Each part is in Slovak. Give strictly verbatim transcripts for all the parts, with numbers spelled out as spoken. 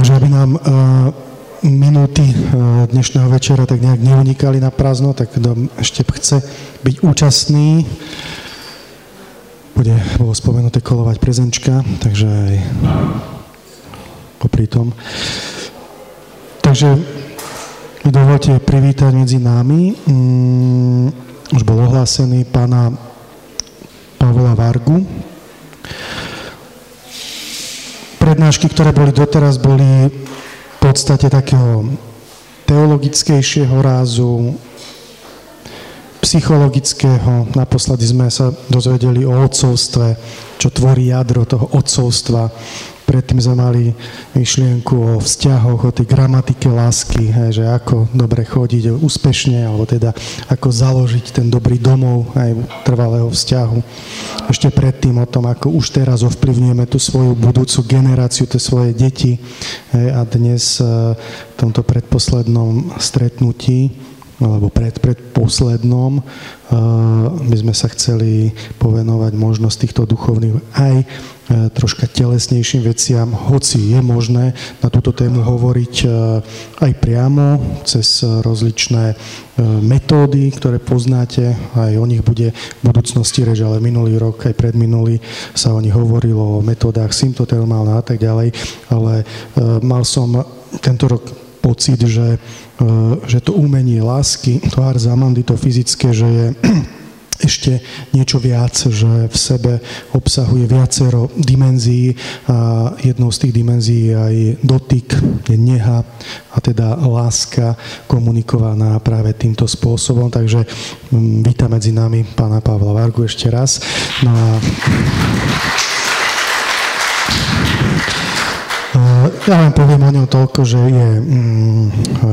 Takže aby nám uh, minúty uh, dnešného večera tak nejak neunikali na prázdno, tak kto ešte chce byť účastný, bude, bolo spomenuté kolovať prezenčka, takže aj popri tom. Takže dovolte privítať medzi nami, um, už bol ohlásený pána Pavla Vargu. Prednášky, ktoré boli doteraz, boli v podstate takého teologickejšieho rázu, psychologického. Naposledy sme sa dozvedeli o otcovstve, čo tvorí jadro toho otcovstva. Predtým sme mali myšlienku o vzťahoch, o tej gramatike lásky, hej, že ako dobre chodiť úspešne, alebo teda ako založiť ten dobrý domov aj trvalého vzťahu. Ešte predtým o tom, ako už teraz ovplyvňujeme tú svoju budúcu generáciu, tie svoje deti. Hej, a dnes v tomto predposlednom stretnutí alebo pred, predposlednom by sme sa chceli povenovať možnosť týchto duchovných aj troška telesnejším veciam, hoci je možné na túto tému hovoriť aj priamo cez rozličné metódy, ktoré poznáte, aj o nich bude v budúcnosti reč, ale minulý rok, aj predminulý sa o nich hovorilo, o metódach symptotermálne a tak ďalej, ale mal som tento rok pocit, že, že to umenie lásky, to ars amandi, to fyzické, že je ešte niečo viac, že v sebe obsahuje viacero dimenzií a jednou z tých dimenzií je aj dotyk, je neha a teda láska komunikovaná práve týmto spôsobom. Takže vítam medzi nami pána Pavla Vargu ešte raz. No a ja vám poviem o ňom toľko, že je mm,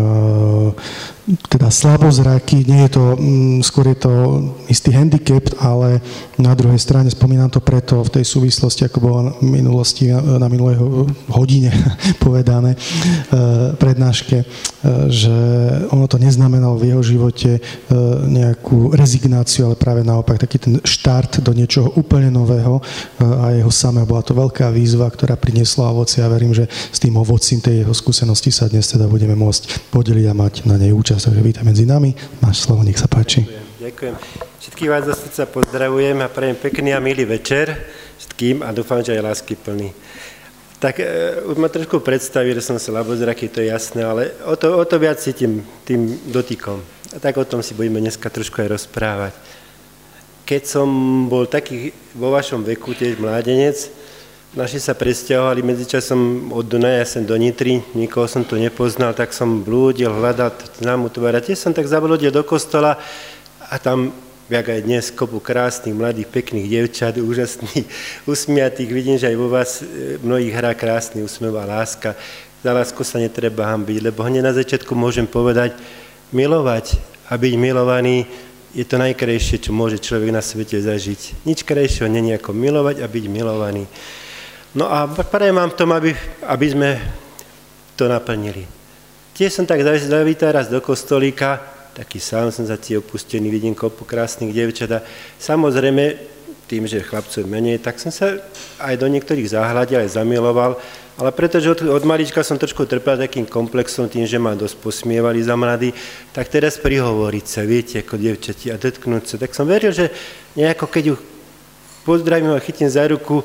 uh, teda slabozraký, nie je to, mm, skôr je to istý handicap, ale na druhej strane spomínam to preto v tej súvislosti, ako bolo v minulosti, na, na minulej hodine povedané uh, prednáške, uh, že ono to neznamenalo v jeho živote uh, nejakú rezignáciu, ale práve naopak taký ten štart do niečoho úplne nového uh, a jeho samého. Bola to veľká výzva, ktorá priniesla ovocie a verím, že s tým ovocím tej jeho skúsenosti sa dnes teda budeme môcť podeliť a mať na nej účasť. Takže vítaj medzi nami. Máš slovo, nech sa páči. Ďakujem. Ďakujem. Všetkých vás zo srdca pozdravujem a prajem pekný a milý večer všetkým a dúfam, že aj lásky plný. Tak už ma trošku predstaví, že som slabozraký, to je jasné, ale o to, o to viac cítim tým dotykom. A tak o tom si budeme dneska trošku aj rozprávať. Keď som bol taký vo vašom veku, tiež mládenec, naši sa presťahovali medzičasom od Dunaja sem do Nitry, nikoho som tu nepoznal, tak som blúdil, hľadal známu tvár. A tiež som tak zablúdil do kostola a tam, jak aj dnes, kopu krásnych, mladých, pekných dievčat, úžasných, usmiatých. Vidím, že aj vo vás mnohých hrá krásny úsmev a láska. Za lásku sa netreba hanbiť, lebo hneď na začiatku môžem povedať, milovať a byť milovaný je to najkrajšie, čo môže človek na svete zažiť. Nič krajšieho není ako milovať a byť milovaný. No a prajem vám v tom, aby, aby sme to naplnili. Tiež som tak zavítal raz do kostolíka, taký sám som za tie opustený, vidím kopu krásnych dievčat a samozrejme, tým, že chlapcov menej, tak som sa aj do niektorých zahľadil, aj zamiloval, ale pretože od, od malička som trošku trpel takým komplexom, tým, že ma dosť posmievali za mladý, tak teraz prihovoriť sa, viete, ako dievčati a dotknúť sa. Tak som veril, že nejako keď ju pozdravím a chytím za ruku,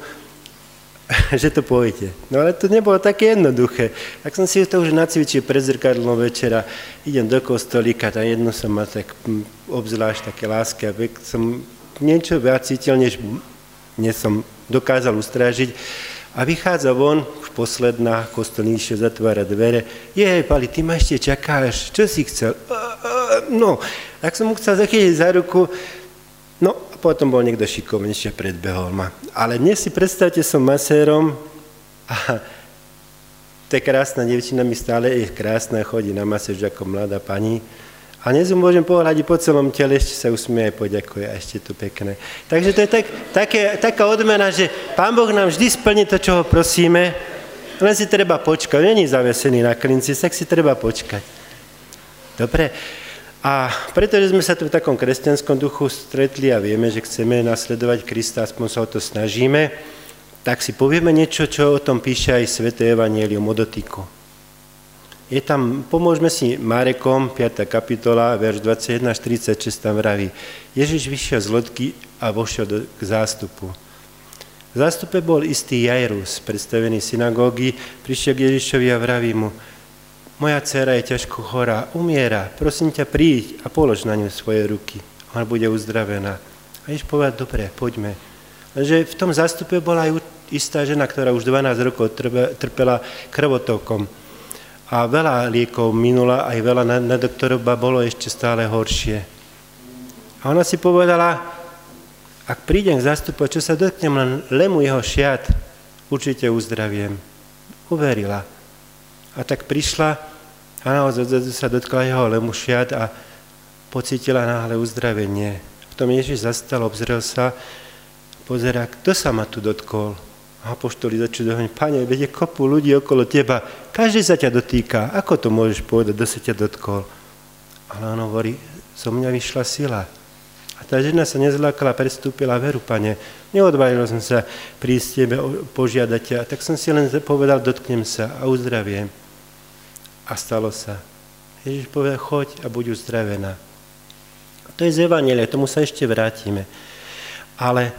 že to pôjde. No ale to nebolo také jednoduché. Tak som si to už nacvičil pred zrkadlom večera. Idem do kostolíka, tá jedno som mal tak obzvlášť také lásky a som niečo viac cítil, než, než som dokázal ustrážiť. A vychádza von, už posledná, kostolníšie zatvára dvere. Jej, Pali, ty ma ešte čakáš, čo si chcel? No, tak som mu chcel zachytiť za ruku. No, potom bol niekto šikovnejšie, predbehol ma. Ale dnes si predstavte, som masérom a tá krásna dievčina mi stále je krásna, chodí na maséž ako mladá pani. A dnes ju môžem pohľadiť po celom tele, ešte sa usmie aj poďakuje a ešte tu pekné. Takže to je tak, také, taká odmena, že Pán Boh nám vždy splní to, čo ho prosíme, len si treba počkať. Není zavesený na klinci, tak si treba počkať. Dobre. A pretože sme sa tu v takom kresťanskom duchu stretli a vieme, že chceme nasledovať Krista, aspoň sa o to snažíme, tak si povieme niečo, čo o tom píše aj Sväté Evanjelium o dotyku. Je tam, pomôžme si Marekom, piata kapitola, verš dvadsaťjeden až tridsaťšesť tam vraví. Ježiš vyšiel z lodky a vošiel do, k zástupu. V zástupe bol istý Jairus, predstavený synagógy, prišiel k Ježišovi a vraví mu, moja dcéra je ťažko chorá, umiera, prosím ťa, príď a polož na ňu svoje ruky. Ona bude uzdravená. A Ježiš povedal, dobre, poďme. Lenže v tom zástupe bola aj istá žena, ktorá už dvanásť rokov trpela krvotokom. A veľa liekov minula, aj veľa na, na doktoroba bolo ešte stále horšie. A ona si povedala, ak prídem k zástupu, čo sa dotknem len lemu jeho šiat, určite uzdraviem. Uverila. A tak prišla a naozaj sa dotkla jeho lemu šiat a pocítila náhle uzdravenie. Potom Ježiš zastal, obzrel sa, pozerá, kto sa ma tu dotkol? A apoštoli začudovali, Pane, veď je kopu ľudí okolo teba, každý sa ťa dotýka, ako to môžeš povedať, kto sa ťa dotkol? Ale on hovorí, zo mňa vyšla sila. A tá žena sa nezlákala, prestúpila, veru, Pane, neodvážil som sa prísť tebe, požiadať ťa, tak som si len povedal, dotknem sa a uzdraviem. A stalo sa. Ježiš povedal, choď a buď uzdravená. To je z Evanjelia, k tomu sa ešte vrátime. Ale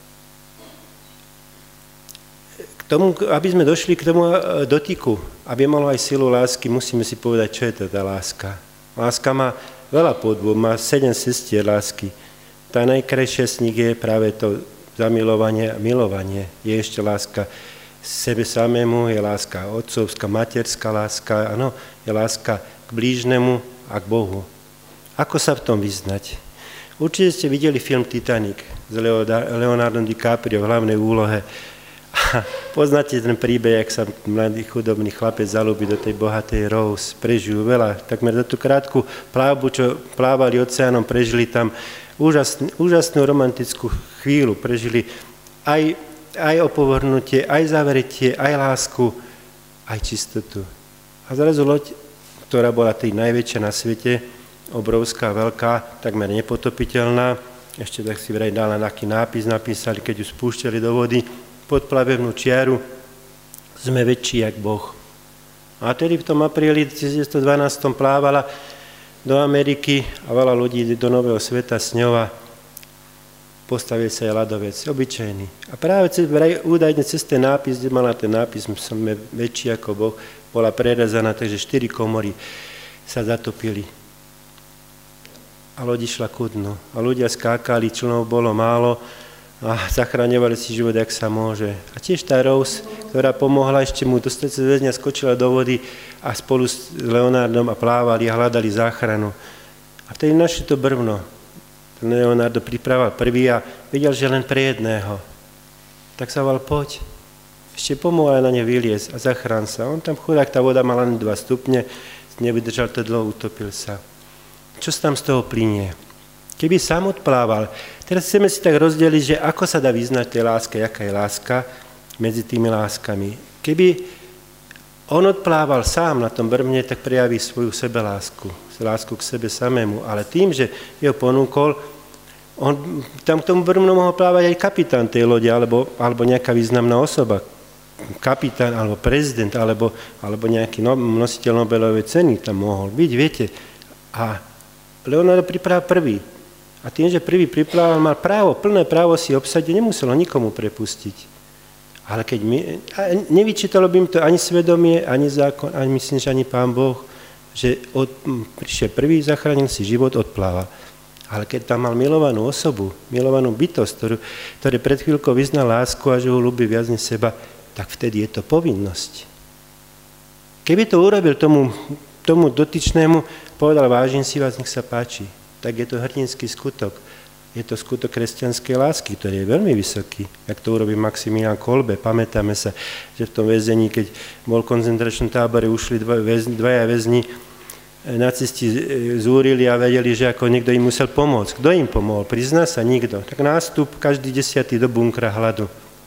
k tomu, aby sme došli k tomu dotyku, aby malo aj silu lásky, musíme si povedať, čo je to tá láska. Láska má veľa podôb, má sedem sestier lásky. Tá najkrajšia z nich je práve to zamilovanie a milovanie. Je ešte láska sebe samému, je láska otcovská, materská láska, áno, je láska k blížnemu a k Bohu. Ako sa v tom vyznať? Určite ste videli film Titanic s Leonardom DiCaprio v hlavnej úlohe. A poznáte ten príbeh, jak sa mladý chudobný chlapec zalúbi do tej bohatej Rose. Prežijú veľa, takmer za tú krátku plávu, čo plávali oceánom, prežili tam úžasn, úžasnú romantickú chvíľu. Prežili aj, aj opovrhnutie, aj zavretie, aj lásku, aj čistotu. A zrazu loď, ktorá bola tým najväčšia na svete, obrovská, veľká, takmer nepotopiteľná, ešte tak si vraj dala nejaký nápis, napísali, keď ju spúšťali do vody, pod plavebnú čiaru, sme väčší jak Boh. A tedy v tom apríli devätnásťstodvanásť plávala do Ameriky a veľa ľudí do Nového sveta s ňou a postavil sa jej ľadovec, obyčajný. A práve údajne cez ten nápis, kde mala ten nápis, sme väčší ako Boh, bola prerezaná, takže štyri komory sa zatopili. A loď išla ku dnu. A ľudia skákali, člnov bolo málo, a zachraňovali si život, jak sa môže. A tiež tá Rose, ktorá pomohla ešte mu dostať sa z väzňa, skočila do vody a spolu s Leonardom a plávali a hľadali záchranu. A vtedy našli to brvno. Ten Leonardo pripravil prvý a videl, že len pre jedného. Tak sa val, poď. Ešte pomohla na ne vyliesť a zachrán sa. On tam chudák, tá voda mala len dva stupne, nevydržal to dlho, utopil sa. Čo sa tam z toho plynie? Keby sám odplával, teraz chceme si tak rozdeliť, že ako sa dá vyznať tej láske, jaká je láska medzi tými láskami. Keby on odplával sám na tom brvne, tak prejaví svoju sebelásku, lásku k sebe samému. Ale tým, že ho ponúkol, on, tam k tomu brvnu mohol plávať aj kapitán tej lode, alebo, alebo nejaká významná osoba. Kapitán, alebo prezident, alebo, alebo nejaký no, nositeľ Nobelovej ceny tam mohol byť, viete. A Leonardo pripravil prvý. A tým, že prvý priplával, mal právo, plné právo si obsadiť, nemuselo nikomu prepustiť. Ale keď my, nevyčítalo by im to ani svedomie, ani zákon, ani myslím, že ani Pán Boh, že od, prišiel prvý, zachránil si život, odplával. Ale keď tam mal milovanú osobu, milovanú bytosť, ktorú, ktoré pred chvíľkou vyznal lásku a že ho ľúbi viac než seba, tak vtedy je to povinnosť. Keby to urobil tomu, tomu dotyčnému, povedal, vážim si vás, nech sa páči, tak je to hrdinský skutok. Je to skutok kresťanskej lásky, ktorý je veľmi vysoký. Jak to urobí Maximilián Kolbe. Pamätáme sa, že v tom väzení, keď bol v koncentračnom tábore, ušli dva, väz, dvaja väzni, nacisti zúrili a vedeli, že ako niekto im musel pomôcť. Kto im pomohol? Prizná sa nikto. Tak nástup každý desiatý do bunkra hladu.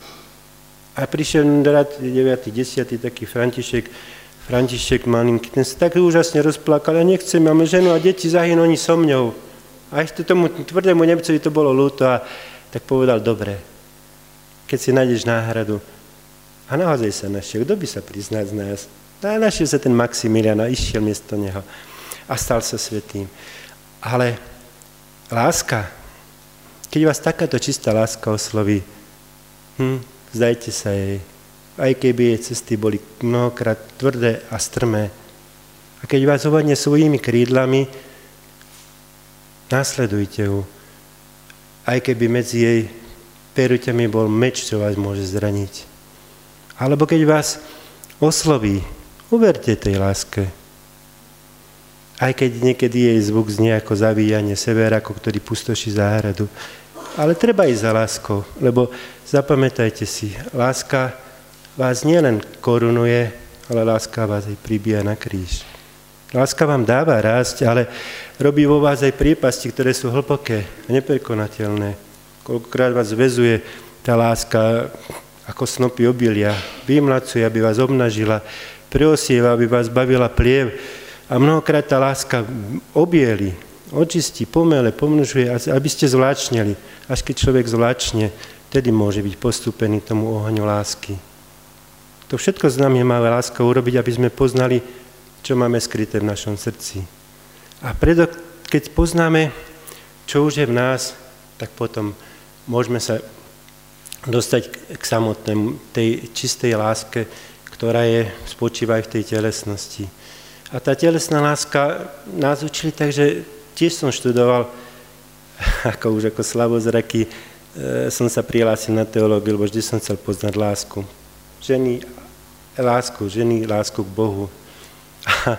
A prišiel deviaty desiatý taký František, František malinký, ten sa tak úžasne rozplakal, ja nechcem, máme ženu a deti, zahynú oni so mňou. A ešte tomu tvrdému Nemcovi to bolo ľúto a tak povedal, dobre, keď si nájdeš náhradu. A naozaj sa našiel, kto by sa priznať z nás? A našiel sa ten Maximilián a išiel miesto neho a stal sa svätým. Ale láska, keď vás takáto čistá láska osloví, hm, vzdajte sa jej, aj keby jej cesty boli mnohokrát tvrdé a strmé. A keď vás ovadne svojimi krídlami, nasledujte ju, aj keby medzi jej peruťami bol meč, čo vás môže zraniť. Alebo keď vás osloví, uverte tej láske. Aj keď niekedy jej zvuk znie ako zavíjanie severáku, ktorý pustoší záhradu. Ale treba ísť za láskou, lebo zapamätajte si, láska vás nielen korunuje, ale láska vás aj pribíja na kríž. Láska vám dáva rásť, ale robí vo vás aj priepasti, ktoré sú hlboké a neprekonateľné. Koľkokrát vás väzuje tá láska ako snopy obilia, vymlacuje, aby vás obnažila, preosieva, aby vás bavila pliev. A mnohokrát tá láska obieli, očistí, pomele, pomnožuje, aby ste zvláčneli. Až keď človek zvláčne, tedy môže byť postúpený tomu ohňu lásky. To všetko z nami má láska urobiť, aby sme poznali, čo máme skryté v našom srdci. A preto, keď poznáme, čo už je v nás, tak potom môžeme sa dostať k samotnému tej čistej láske, ktorá je, spočíva aj v tej telesnosti. A tá telesná láska nás učili tak, že tiež som študoval, ako už ako slabozraký, e, som sa prihlásil na teológiu, lebo vždy som chcel poznať lásku. Ženy, lásku, ženy, lásku k Bohu. A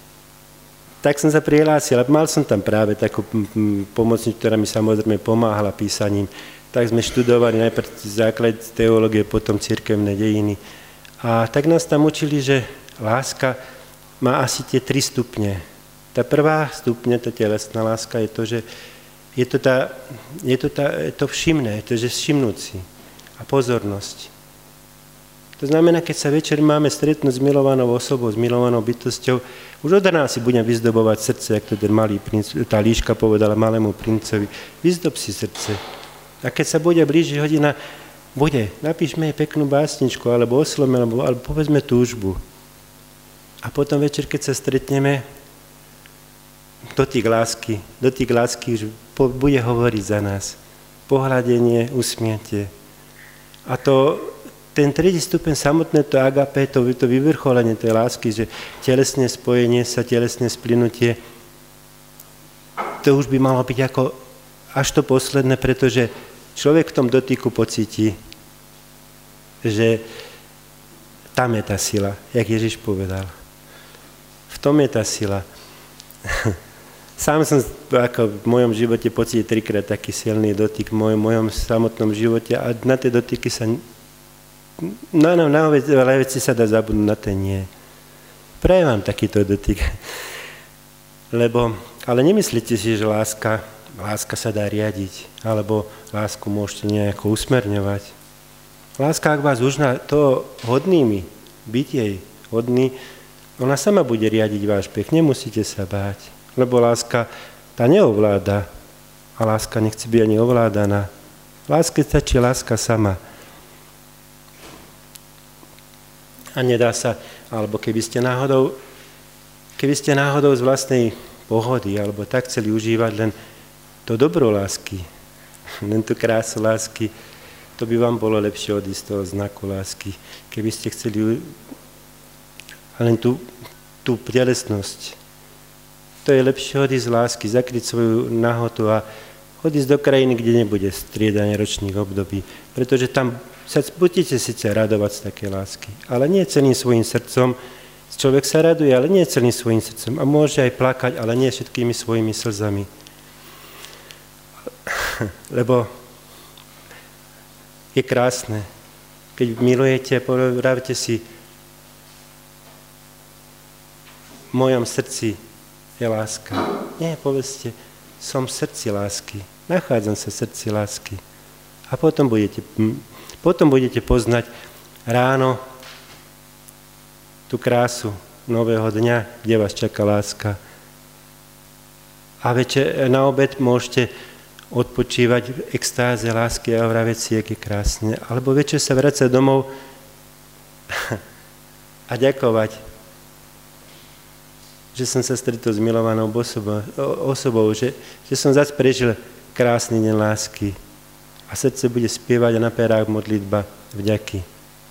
tak som sa prihlásil, a mal som tam práve takú pomocnicu, ktorá mi samozrejme pomáhala písaním. Tak sme študovali najprv základ teológie, potom cirkevné dejiny. A tak nás tam učili, že láska má asi tie tri stupne. Tá prvá stupne, tá telesná láska, je to, že je to, tá, je to, tá, je to všimné, je to, že všimnúci a pozornosť. To znamená, keď sa večer máme stretnúť s milovanou osobou, s milovanou bytosťou, už od rána si budem vyzdobovať srdce, jak to ten malý princ, tá líška povedala malému princovi, vyzdob si srdce. A keď sa bude blížiť hodina, bude, napíšme jej peknú básničku, alebo oslome, alebo, alebo povedzme túžbu. A potom večer, keď sa stretneme, dotyk lásky, dotyk lásky už bude hovoriť za nás. Pohľadenie, usmiete. A to, ten tretí stupeň samotné, to agape, to, to vyvrcholenie tej lásky, že telesné spojenie sa, telesné splynutie, to už by malo byť ako až to posledné, pretože človek v tom dotyku pocíti, že tam je tá sila, jak Ježiš povedal. V tom je tá sila. Sám som ako v mojom živote pocítil trikrát taký silný dotyk v mojom, mojom samotnom živote a na tie dotyky sa... No, no, na veľa veci sa dá zabudnúť, na to nie. Prajem vám takýto dotyk. Lebo, ale nemyslíte si, že láska, láska sa dá riadiť, alebo lásku môžete nejako usmerňovať. Láska, ak vás užná to hodnými, byť jej hodný, ona sama bude riadiť váš pech, nemusíte sa báť, lebo láska tá neovláda a láska nechce byť ani ovládaná. Láske stačí láska sama. A nedá sa, alebo keby ste náhodou, keby ste náhodou z vlastnej pohody, alebo tak chceli užívať len to dobro lásky, len tú krásu lásky, to by vám bolo lepšie odísť z toho znaku lásky. Keby ste chceli len tú, tú telesnosť. To je lepšie odísť z lásky, zakryť svoju nahotu a odísť do krajiny, kde nebude striedanie ročných období. Pretože tam sa budete síce radovať z také lásky, ale nie celým svojim srdcom. Človek sa raduje, ale nie celým svojim srdcom. A môže aj plakať, ale nie všetkými svojimi slzami. Lebo je krásne. Keď milujete, povravte si, v mojom srdci je láska. Nie, povedzte, som v srdci lásky. Nachádzam sa v srdci lásky. A potom budete, potom budete poznať ráno tú krásu nového dňa, kde vás čaká láska. A večer na obed môžete odpočívať v extáze lásky a vraveť si, jak je krásne. Alebo večer sa vrácať domov a ďakovať že som sa stretol s milovanou osobou, osobou že, že som zase prežil krásny deň lásky a srdce bude spievať a na perách modlitba vďaky.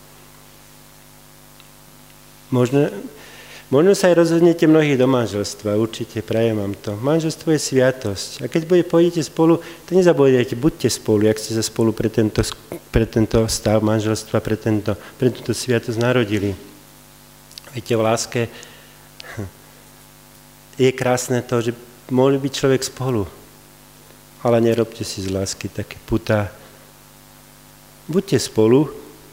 Možno, možno sa aj rozhodnete mnohých do manželstva, určite prajem vám to. Manželstvo je sviatosť. A keď bude, pôjdete spolu, to nezabudajte, buďte spolu, jak ste sa spolu pre tento, pre tento stav manželstva, pre, tento, pre túto sviatosť narodili. Viete, v láske je krásne to, že môže byť človek spolu, ale nerobte si z lásky také putá. Buďte spolu,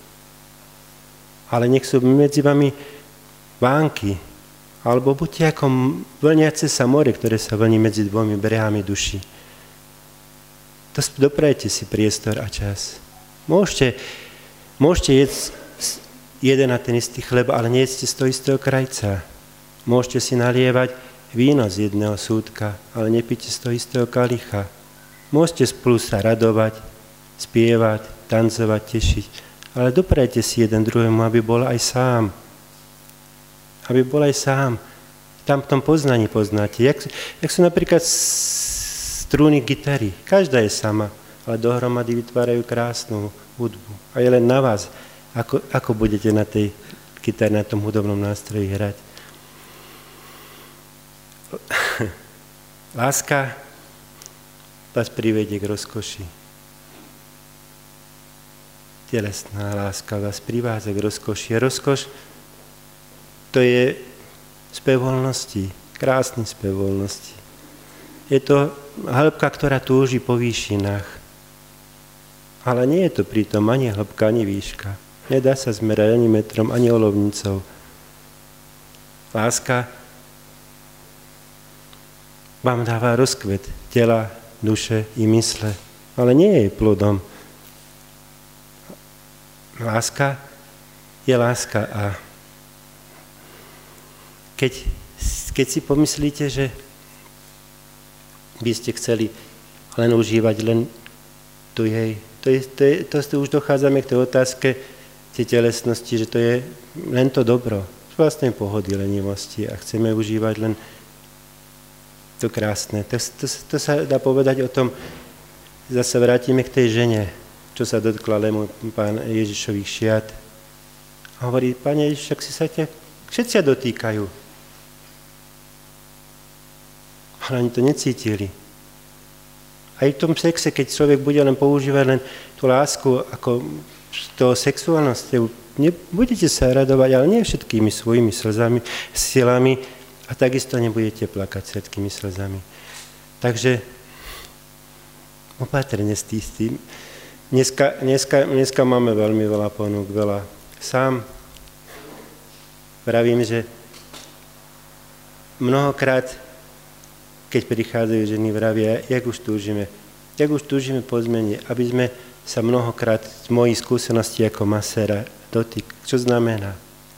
ale nech sú medzi vami vánky, alebo buďte ako vlniace sa more, ktoré sa vlní medzi dvomi brehami duši. Doprajte si priestor a čas. Môžete, môžete jesť jeden a ten istý chleba, ale nejedzte z toho istého krajca. Môžete si nalievať víno z jedného súdka, ale nepíte z toho istého kalicha. Môžete spolu sa radovať, spievať, tancovať, tešiť, ale doprajte si jeden druhému, aby bol aj sám. Aby bol aj sám. Tam v tom poznaní poznáte. Jak, jak sú napríklad strúny gitary. Každá je sama, ale dohromady vytvárajú krásnu hudbu. A je len na vás, ako, ako budete na tej gitare, na tom hudobnom nástroji hrať. Láska vás privedie k rozkoši. Telesná láska vás privádza k rozkoši. A rozkoš to je spev voľnosti, krásny spev voľnosti. Je to hĺbka, ktorá túži po výšinách. Ale nie je to pritom ani hĺbka, ani výška. Nedá sa zmerať ani metrom, ani olovnicou. Láska vám dáva rozkvet tela, duše i mysle, ale nie je plodom. Láska je láska a Keď, keď si pomyslíte, že by ste chceli len užívať len tu jej, to, je, to, je, to, to už dochádzame k tej otázke tej telesnosti, že to je len to dobro, z vlastnej pohody, lenivosti a chceme užívať len to krásne. To, to, to sa dá povedať o tom, zase vrátime k tej žene, čo sa dotkla lému pán Ježišových šiat. A hovorí, Pane Ježiš, ak si sa ťa všetci sa dotýkajú. Ale oni to necítili. Aj v tom sexe, keď človek bude len používať len tú lásku ako toho sexuálnosti, budete sa radovať, ale nie všetkými svojimi slzami, silami a takisto nebudete plakať všetkými slzami. Takže opatrne s tým. Dneska, dneska, dneska máme veľmi veľa ponúk, veľa. Sám vravím, že mnohokrát keď prichádzajú ženy, vravia, jak už túžime, jak už túžime po zmene, aby sme sa mnohokrát z mojich skúseností ako maséra dotyk. Čo znamená?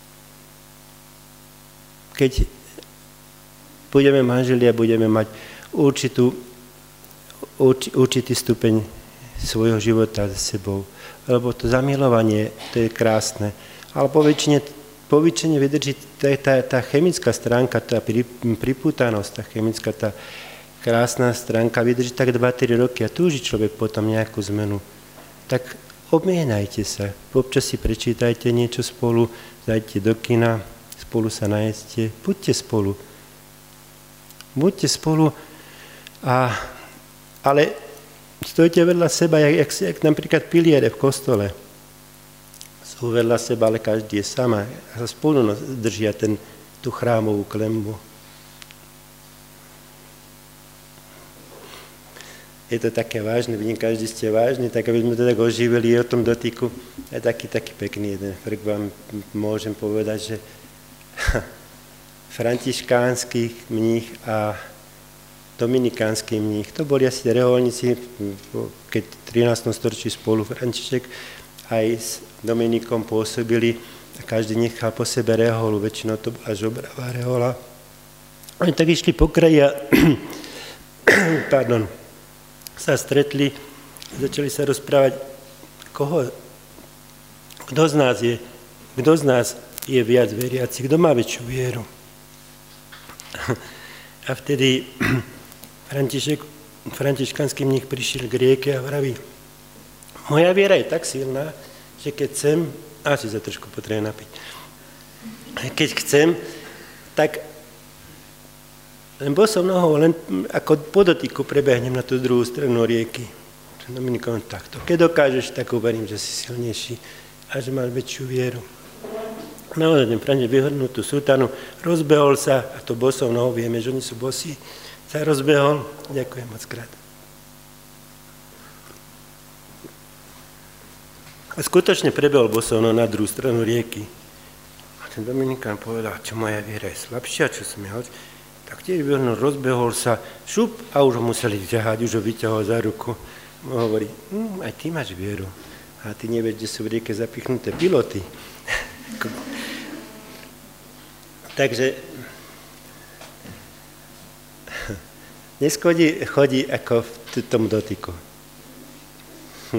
Keď budeme manželia, budeme mať určitú, urč, určitý stupeň svojho života za sebou. Lebo to zamilovanie, to je krásne. Ale po väčšine Po väčšine vydrží tá, tá, tá chemická stránka, tá pripútanosť, tá chemická, tá krásna stránka vydrží tak dva tri roky a túži človek potom nejakú zmenu. Tak obmienajte sa, občas si prečítajte niečo spolu, zajdete do kina, spolu sa najedzte, buďte spolu. Buďte spolu, a, ale stojte vedľa seba, jak, jak, jak napríklad piliere v kostole. Sú vedľa seba, ale každý je sama a sa spolu držia ten, tú chrámovú klembu. Je to také vážne, vidím, každý ste vážni, tak aby sme to tak oživili o tom dotyku. Je taký, taký pekný jeden frk, vám môžem povedať, že františkánsky mních a dominikánsky mních, to boli asi reholníci, keď v trinástom storočí spolu František aj s Dominikom pôsobili a každý nechal po sebe reholu, väčšinou to bola žobravá rehola. Oni tak išli po kraji a pardon, sa stretli, začali sa rozprávať, koho, kto z nás je, kto z nás je viac veriaci, kto má väčšiu vieru. A vtedy František, františkanský mních prišiel k rieke a vraví, moja viera je tak silná, že keď chcem, asi sa trošku potrebujem napiť, keď chcem, tak len bosou nohou, len ako po dotyku prebehnem na tú druhú stranu rieky. Dominikom takto. Keď dokážeš, tak uverím, že si silnejší a že máš väčšiu vieru. Naozaj ten František vyhrnul tú sutanu, rozbehol sa, a to bosou nohou, vieme, že oni sú bosí, sa rozbehol. Ďakujem moc krát. A skutočne prebehol bosou nohou na druhú stranu rieky. A ten Dominikán povedal, čo moja viera je slabšia, čo som ja hoď. Tak tiež vyhrnul, rozbehol sa, šup, a už ho museli ťahať, už ho vyťahol za ruku. Hovorí, hm, aj ty máš vieru. A ty nevieš, kde sú v rieke zapichnuté piloty. Takže dnes chodí, chodí ako v tom dotyku. Hm.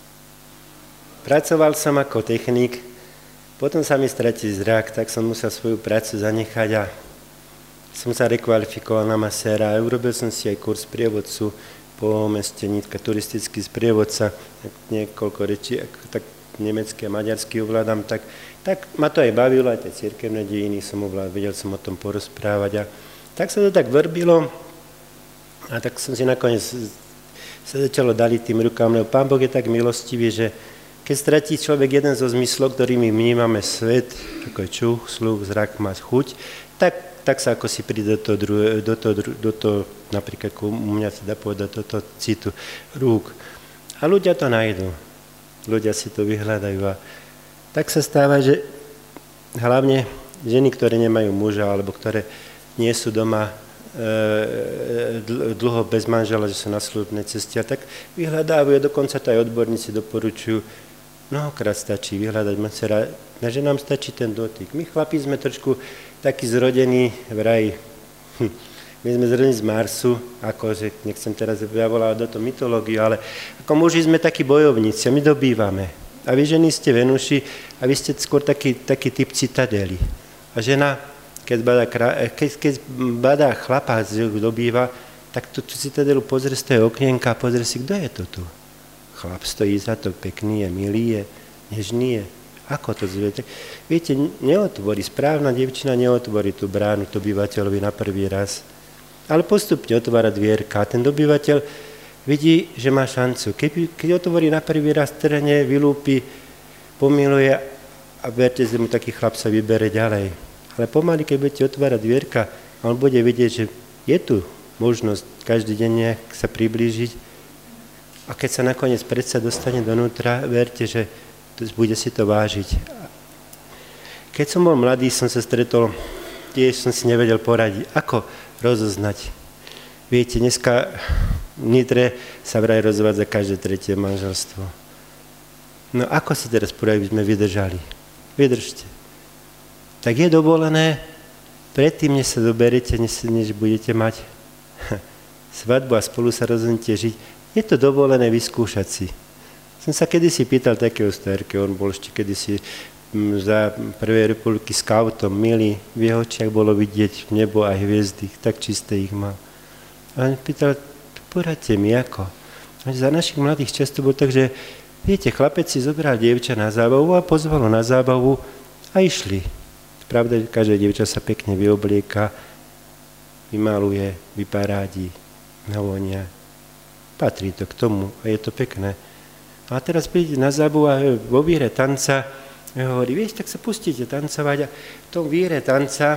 Pracoval som ako technik, potom sa mi stratil zrak, tak som musel svoju prácu zanechať a som sa rekvalifikoval na maséra a urobil som si aj kurz prievodcu po meste Nitka, turistický sprievodca, niekoľko rečí, tak nemecky a maďarsky ovládam, tak, tak ma to aj bavilo, aj tie cirkevné dejiny som ovládal, vedel som o tom porozprávať a tak sa to tak vrbilo a tak som si nakoniec sa začalo dali tým rukám, lebo Pán Boh je tak milostivý, že keď stratí človek jeden zo zmyslov, ktorými vnímame svet, ako je čuch, sluch, zrak, mať, chuť, tak tak sa ako si príde do toho, druhé, do toho, do toho napríklad u mňa sa dá povedať, do toho citu rúk. A ľudia to nájdú. Ľudia si to vyhľadajú. A tak sa stáva, že hlavne ženy, ktoré nemajú muža, alebo ktoré nie sú doma e, dlho bez manžela, že sú na sľubnej ceste, a tak vyhľadávajú, dokonca to aj odborníci doporučujú, mnohokrát stačí vyhľadať macera, že nám stačí ten dotyk. My chlapi sme trošku taký zrodený v raji. Hm. My sme zrodení z Marsu, akože nechcem teraz ja volať do toho mytológiu, ale ako muži sme takí bojovníci a my dobývame. A vy ženy ste Venuši a vy ste skôr taký, taký typ citadely. A žena, keď badá, keď, keď badá chlapa, že dobýva, tak tú, tú citadelu pozrie z toho okienka a pozrie si, kto je to tu. Chlap stojí za to, pekný je, milý je, nežný je. Ako to zviete? Viete, neotvorí, správna dievčina neotvorí tú bránu k dobyvateľovi na prvý raz. Ale postupne otvára dvierka a ten dobyvateľ vidí, že má šancu. Keď, keď otvorí na prvý raz, trhne, vylúpi, pomiluje a verte, že mu taký chlap sa vybere ďalej. Ale pomaly, keď budete otvárať dvierka, on bude vidieť, že je tu možnosť každý deň nejak sa priblížiť a keď sa nakoniec predsa dostane donútra, verte, že bude si to vážiť. Keď som bol mladý, som sa stretol, tiež som si nevedel poradiť, ako rozoznať. Viete, dneska v Nitre sa vraj rozvádza každé tretie manželstvo. No ako si teraz poradiť, by sme vydržali? Vydržte. Tak je dovolené, predtým, než sa doberete, než, než budete mať svadbu a spolu sa rozhodnete žiť, je to dovolené vyskúšať si. Som sa kedysi pýtal takého starky, on bol ešte kedysi za prvej republiky skautom, milý, v jeho očiach bolo vidieť nebo a hviezdy, tak čisté ich mal. A on pýtal, poradte mi, ako? A za našich mladých často bol tak, že viete, chlapec si zobral dievča na zábavu a pozvalo na zábavu a išli. Pravda, každá dievča sa pekne vyoblieka, vymaluje, vyparádí, navonia. Patrí to k tomu a je to pekné. A teraz príde na zábavu a vo víre tanca hovorí, vieš, tak sa pustíte tancovať a v tom víre tanca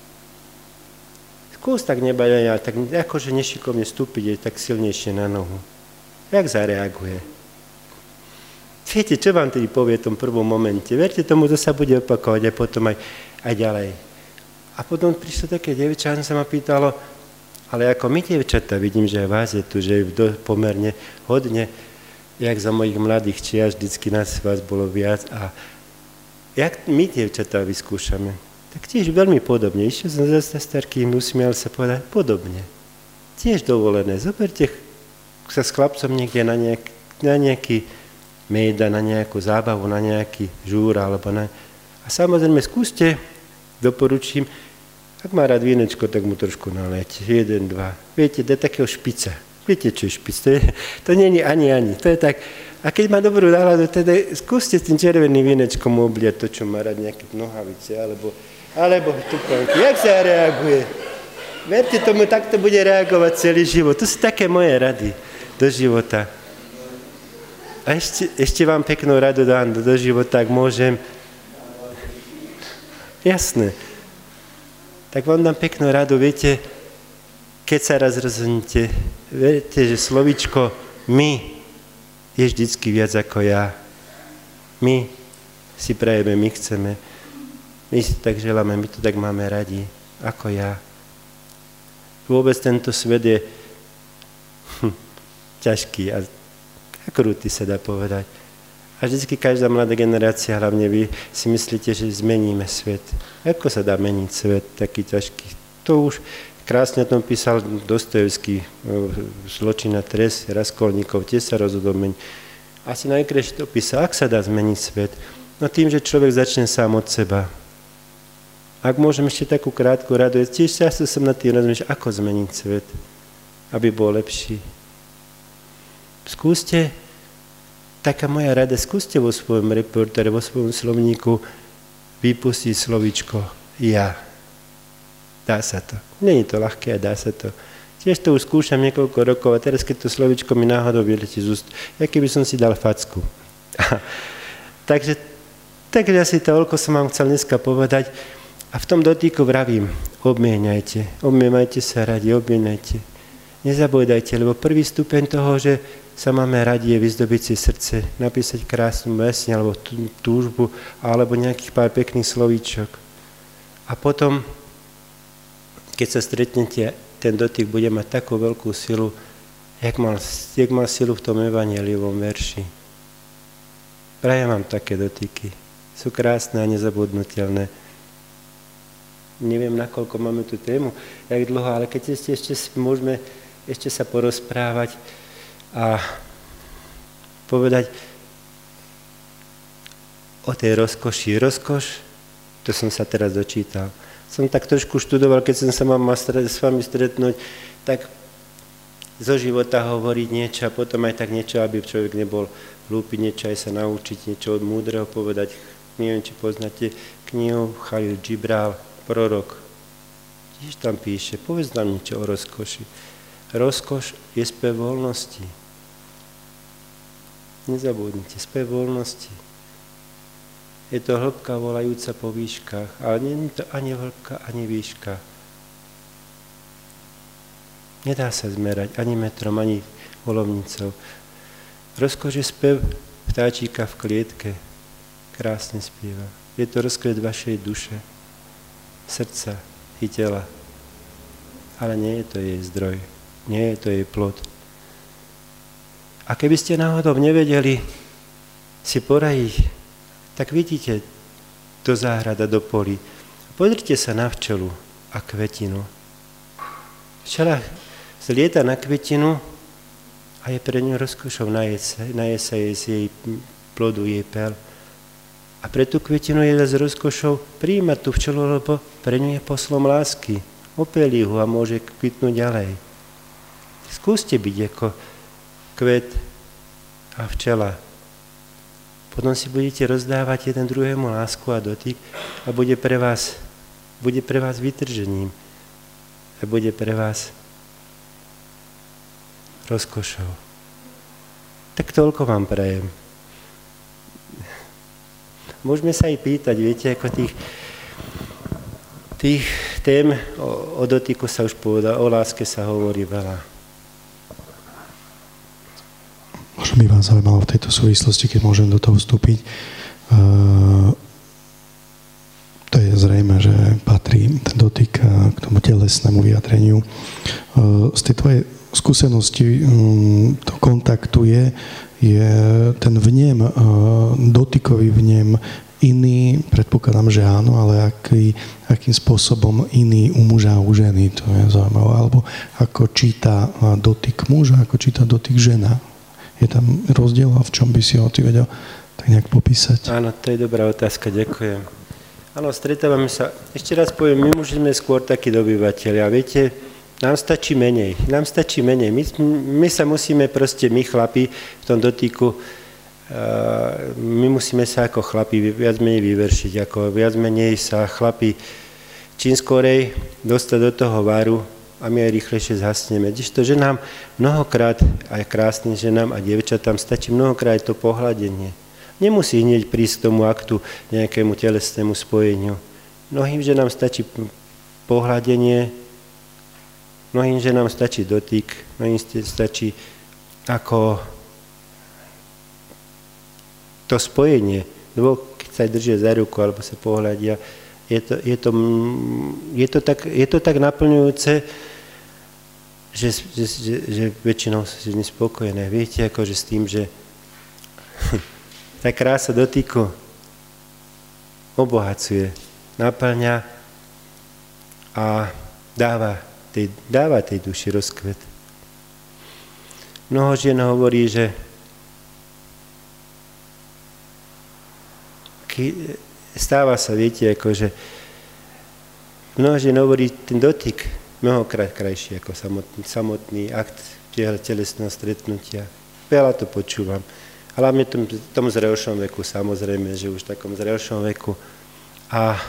skús tak nebadania, tak akože nešikovne vstúpiť tak silnejšie na nohu. Jak zareaguje? Viete, čo vám tedy povie v tom prvom momente? Verte tomu, to sa bude opakovať a potom aj, aj ďalej. A potom prišlo také dievča, sa ma pýtalo, ale ako my dievčatá, vidím, že aj vás je tu, že je pomerne hodne, jak za mojich mladých čias, vždycky nás vás bolo viac a jak my dievčatá vyskúšame, tak tiež veľmi podobne. Išiel som za starkým, usmial sa povedať, podobne. Tiež dovolené. Zoberte sa s chlapcom niekde na, nejak, na nejaký mejda, na nejakú zábavu, na nejaký žúr, alebo na... A samozrejme skúste, doporučím, Ak má rád vínečko, tak mu trošku nalejte. Jeden, dva. Viete, to je takého špica. Viete, čo je špic? To, je, to nie je ani, ani. To je tak. A keď má dobrú náladu, teda skúste s tým červeným vínečkom obliať to, čo má rád, nejaké nohavice, alebo, alebo tupánky. Jak sa reaguje? Verte tomu, takto bude reagovať celý život. To sú také moje rady do života. A ešte, ešte vám peknú radu dám do, do života, ak môžem. Jasné. Tak vám dám peknú radu, viete, keď sa raz rozhodnete, viete, že slovíčko my je vždycky viac ako ja. My si prajeme, my chceme, my si tak želáme, my to tak máme radi, ako ja. Vôbec tento svet je hm, ťažký a krutý, sa dá povedať. A vždycky každá mladá generácia, hlavne vy, si myslíte, že zmeníme svet. Ako sa dá meniť svet taký ťažký? To už krásne o tom písal Dostojevský, Zločin a trest Raskolníkov, tiež sa rozhodol meniť. Asi najkrajšie to písal, ak sa dá zmeniť svet? No tým, že človek začne sám od seba. Ak môžem ešte takú krátku radu, tiež často som nad tým rozmýšľal, ako zmeniť svet, aby bol lepší. Skúste, taká moja rada, skúste vo svojom repertoáre, vo svojom slovníku vypustiť slovíčko ja. Dá sa to. Nie je to ľahké a dá sa to. Tiež to už skúšam niekoľko rokov a teraz, keď to slovíčko mi náhodou vyletí z úst, aký by som si dal facku. takže, takže asi toľko som vám chcel dneska povedať. A v tom dotýku vravím, obmieniajte, obmieniajte sa radi, obmieniajte. Nezabúdajte, lebo prvý stupeň toho, že sa máme radi, je vyzdobiť si srdce, napísať krásnu básň alebo túžbu, alebo nejakých pár pekných slovíčok. A potom, keď sa stretnete, ten dotyk bude mať takú veľkú silu, jak mal, jak mal silu v tom evanjeliovom verši. Prajem vám také dotyky. Sú krásne a nezabudnutelné. Neviem, nakoľko máme tú tému, jak dlho, ale keď ešte, ešte môžeme ešte sa porozprávať a povedať o tej rozkoši. Rozkoš, to som sa teraz dočítal. Som tak trošku študoval, keď som sa mal s vami stretnúť, tak zo života hovoriť niečo a potom aj tak niečo, aby človek nebol hlúpy, niečo aj sa naučiť, niečo od múdreho povedať. Neviem, či poznáte knihu Chalil Gibral, Prorok. Tiež tam píše, povedz nám niečo o rozkoši. Rozkoš je spev voľnosti. Nezabudnite, spev voľnosti. Je to hĺbka volajúca po výškach, ale nie je to ani hĺbka, ani výška. Nedá sa zmerať ani metrom, ani volovnicou. Rozkoš je spev vtáčika v klietke. Krásne spieva. Je to rozkvet vašej duše, srdca i tela. Ale nie je to jej zdroj. Nie je to jej plod. A keby ste náhodou nevedeli si poradiť, tak vidíte do záhrada, do polí. Pozrite sa na včelu a kvetinu. Včela zlieta na kvetinu a je pre ňu rozkošou, naje sa jej z jej plodu, jej pel. A pre tú kvetinu je s rozkošou prijímať tú včelu, lebo pre ňu je poslom lásky. Opelí ho a môže kvitnúť ďalej. Skúste byť ako kvet a včela. Potom si budete rozdávať jeden druhému lásku a dotyk a bude pre vás, bude pre vás vytržením a bude pre vás rozkošou. Tak toľko vám prajem. Môžeme sa aj pýtať, viete, ako tých, tých tém o, o dotyku sa už povedal, o láske sa hovorí veľa. Možno by vás zaujímalo v tejto súvislosti, keď môžem do toho vstúpiť. Uh, to je zrejme, že patrí ten dotyk k tomu telesnému vyjadreniu. Uh, z tej tvojej skúsenosti um, to kontaktu je, je ten vnem, uh, dotykový vnem iný, predpokladám, že áno, ale aký, akým spôsobom iný u muža a u ženy, to je zaujímavé. Alebo ako číta dotyk muža, ako číta dotyk žena. Je tam rozdiel a v čom by si ho ty vedel tak nejak popísať? Áno, to je dobrá otázka, ďakujem. Áno, stretávame sa. Ešte raz poviem, my muži sme skôr takí dobyvateľi. A viete, nám stačí menej. Nám stačí menej. My, my sa musíme proste, my chlapi v tom dotyku, uh, my musíme sa ako chlapi viac menej vyvršiť. Ako viac menej sa chlapi čím skorej dostať do toho váru a my aj rýchlejšie zhasneme. Kdežto ženám mnohokrát, aj krásnym ženám a dievčatám stačí mnohokrát to pohľadenie. Nemusí hneď prísť k tomu aktu nejakému telesnému spojeniu. Mnohým ženám stačí pohľadenie, mnohým ženám stačí dotyk, mnohým stačí ako to spojenie. Dvoch, keď sa držia za ruku alebo sa pohľadia, je to, je to, je to, tak, je to tak naplňujúce, že, že, že, že väčšinou sú ženy spokojné. Viete, akože s tým, že tá krása dotyku obohacuje, naplňa a dáva tej, dáva tej duši rozkvet. Mnoho žien hovorí, že stáva sa, viete, akože mnoho žien hovorí ten dotyk mnohokrát krajší ako samotný, samotný akt telesného stretnutia. Veľa to počúvam. Hlavne v tom, tom zrelšom veku, samozrejme, že už v takom zrelšom veku. A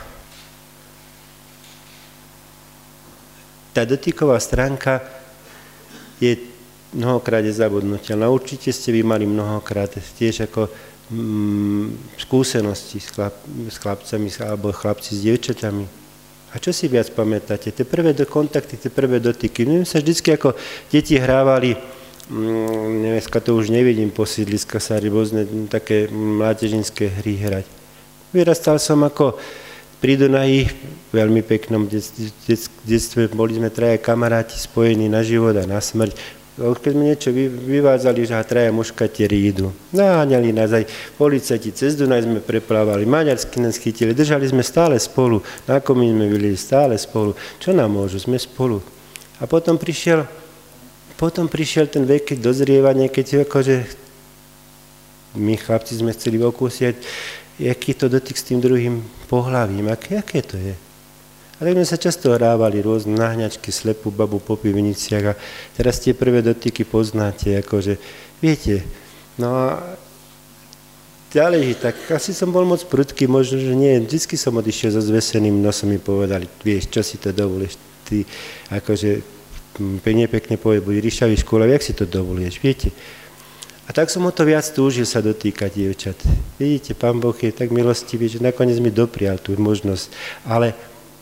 tá dotyková stránka je mnohokrát zabudnutelná. Určite ste vy mali mnohokrát tiež ako mm, skúsenosti s, chlap, s chlapcami alebo chlapci s dievčatami. A čo si viac pamätáte? Tie prvé do kontakty, tie prvé dotyky. My sa vždycky ako deti hrávali, dneska to už nevidím po sídliskách sa rôzne také mládežnícke hry hrať. Vyrastal som ako pri Dunaji, veľmi peknom detstve, boli sme traja kamaráti spojení na život a na smrť. Keď sme niečo vyvádzali, že traja muškatieri idú. Naháňali nás aj policajti, cez Dunaj sme preplávali, maďarsky nás chytili, držali sme stále spolu, na komín sme byli stále spolu. Čo nám môžu? Sme spolu. A potom prišiel Potom prišiel ten vek, keď dozrievanie, keď akože my chlapci sme chceli okúsiať, aký to dotyk s tým druhým pohlavím, aké, aké to je. A tak sme sa často hrávali rôzne nahňačky, slepú babu po pivniciach a teraz tie prvé dotyky poznáte, akože, viete, no a ďalej, tak asi som bol moc prudký, možno, že nie, vždycky som odišiel so zveseným nosom, mi povedali, vieš, čo si to dovolíš, ty, akože, pekne, pekne povie, buď ríšavý škôlov, jak si to dovolíš, viete. A tak som o to viac túžil sa dotýkať dievčat. Vidíte, Pán Boh je tak milostivý, že nakoniec mi doprial tú možnosť. Ale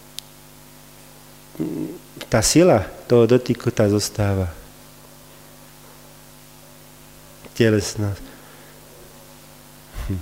tá sila toho dotyku, tá zostáva. Telesná. Hm.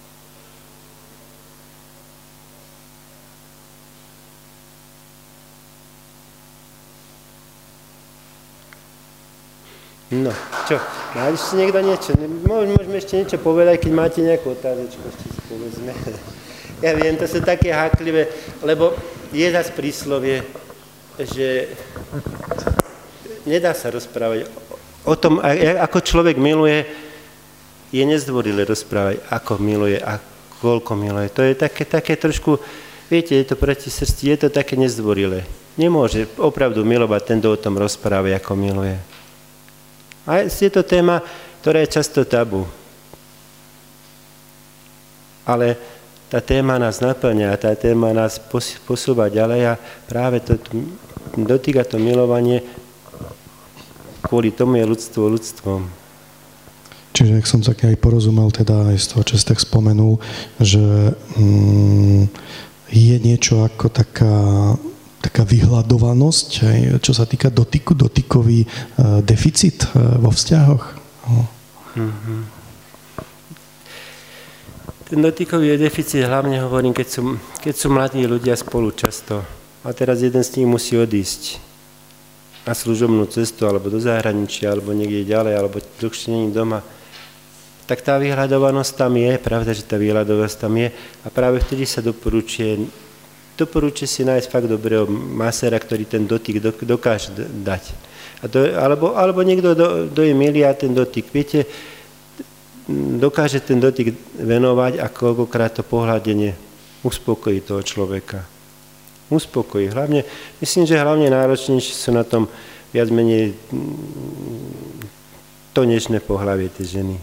No, čo? Máš ešte niekto niečo? Môžeme ešte niečo povedať, keď máte nejakú otázečku, ešte si povedzme. Ja viem, to sú také háklivé, lebo je zas príslovie, že nedá sa rozprávať o tom, ako človek miluje, je nezdvorilé rozprávať, ako miluje a koľko miluje. To je také, také trošku, viete, je to proti srdci, je to také nezdvorilé. Nemôže opravdu milovať ten, kto o tom rozpráva, ako miluje. A je to téma, ktorá je často tabu. Ale tá téma nás naplňa, tá téma nás posúva ďalej a práve to dotýka to milovanie, kvôli tomu je ľudstvo ľudstvom. Čiže, ak som tak aj porozumel, teda aj z toho, čo si tak spomenul, že mm, je niečo ako taká taká vyhľadovanosť, čo sa týka dotyku, dotykový uh, deficit uh, vo vzťahoch. Oh. Mm-hmm. Ten dotykový deficit hlavne hovorím, keď sú, keď sú mladí ľudia spolu často a teraz jeden z nich musí odísť na služobnú cestu alebo do zahraničia, alebo niekde ďalej, alebo dlhšie nie doma, tak tá vyhľadovanosť tam je, pravda, že tá vyhľadovanosť tam je a práve vtedy sa doporučuje Doporučuje si nájsť fakt dobrého masera, ktorý ten dotyk dokáže dať. A to, alebo, alebo niekto, kto je milý a ten dotyk, viete, dokáže ten dotyk venovať a koľkokrát to pohľadenie uspokojí toho človeka. Uspokojí. Hlavne, myslím, že hlavne náročnejšie sú na tom viac menej to dnešné pohlavie tej ženy.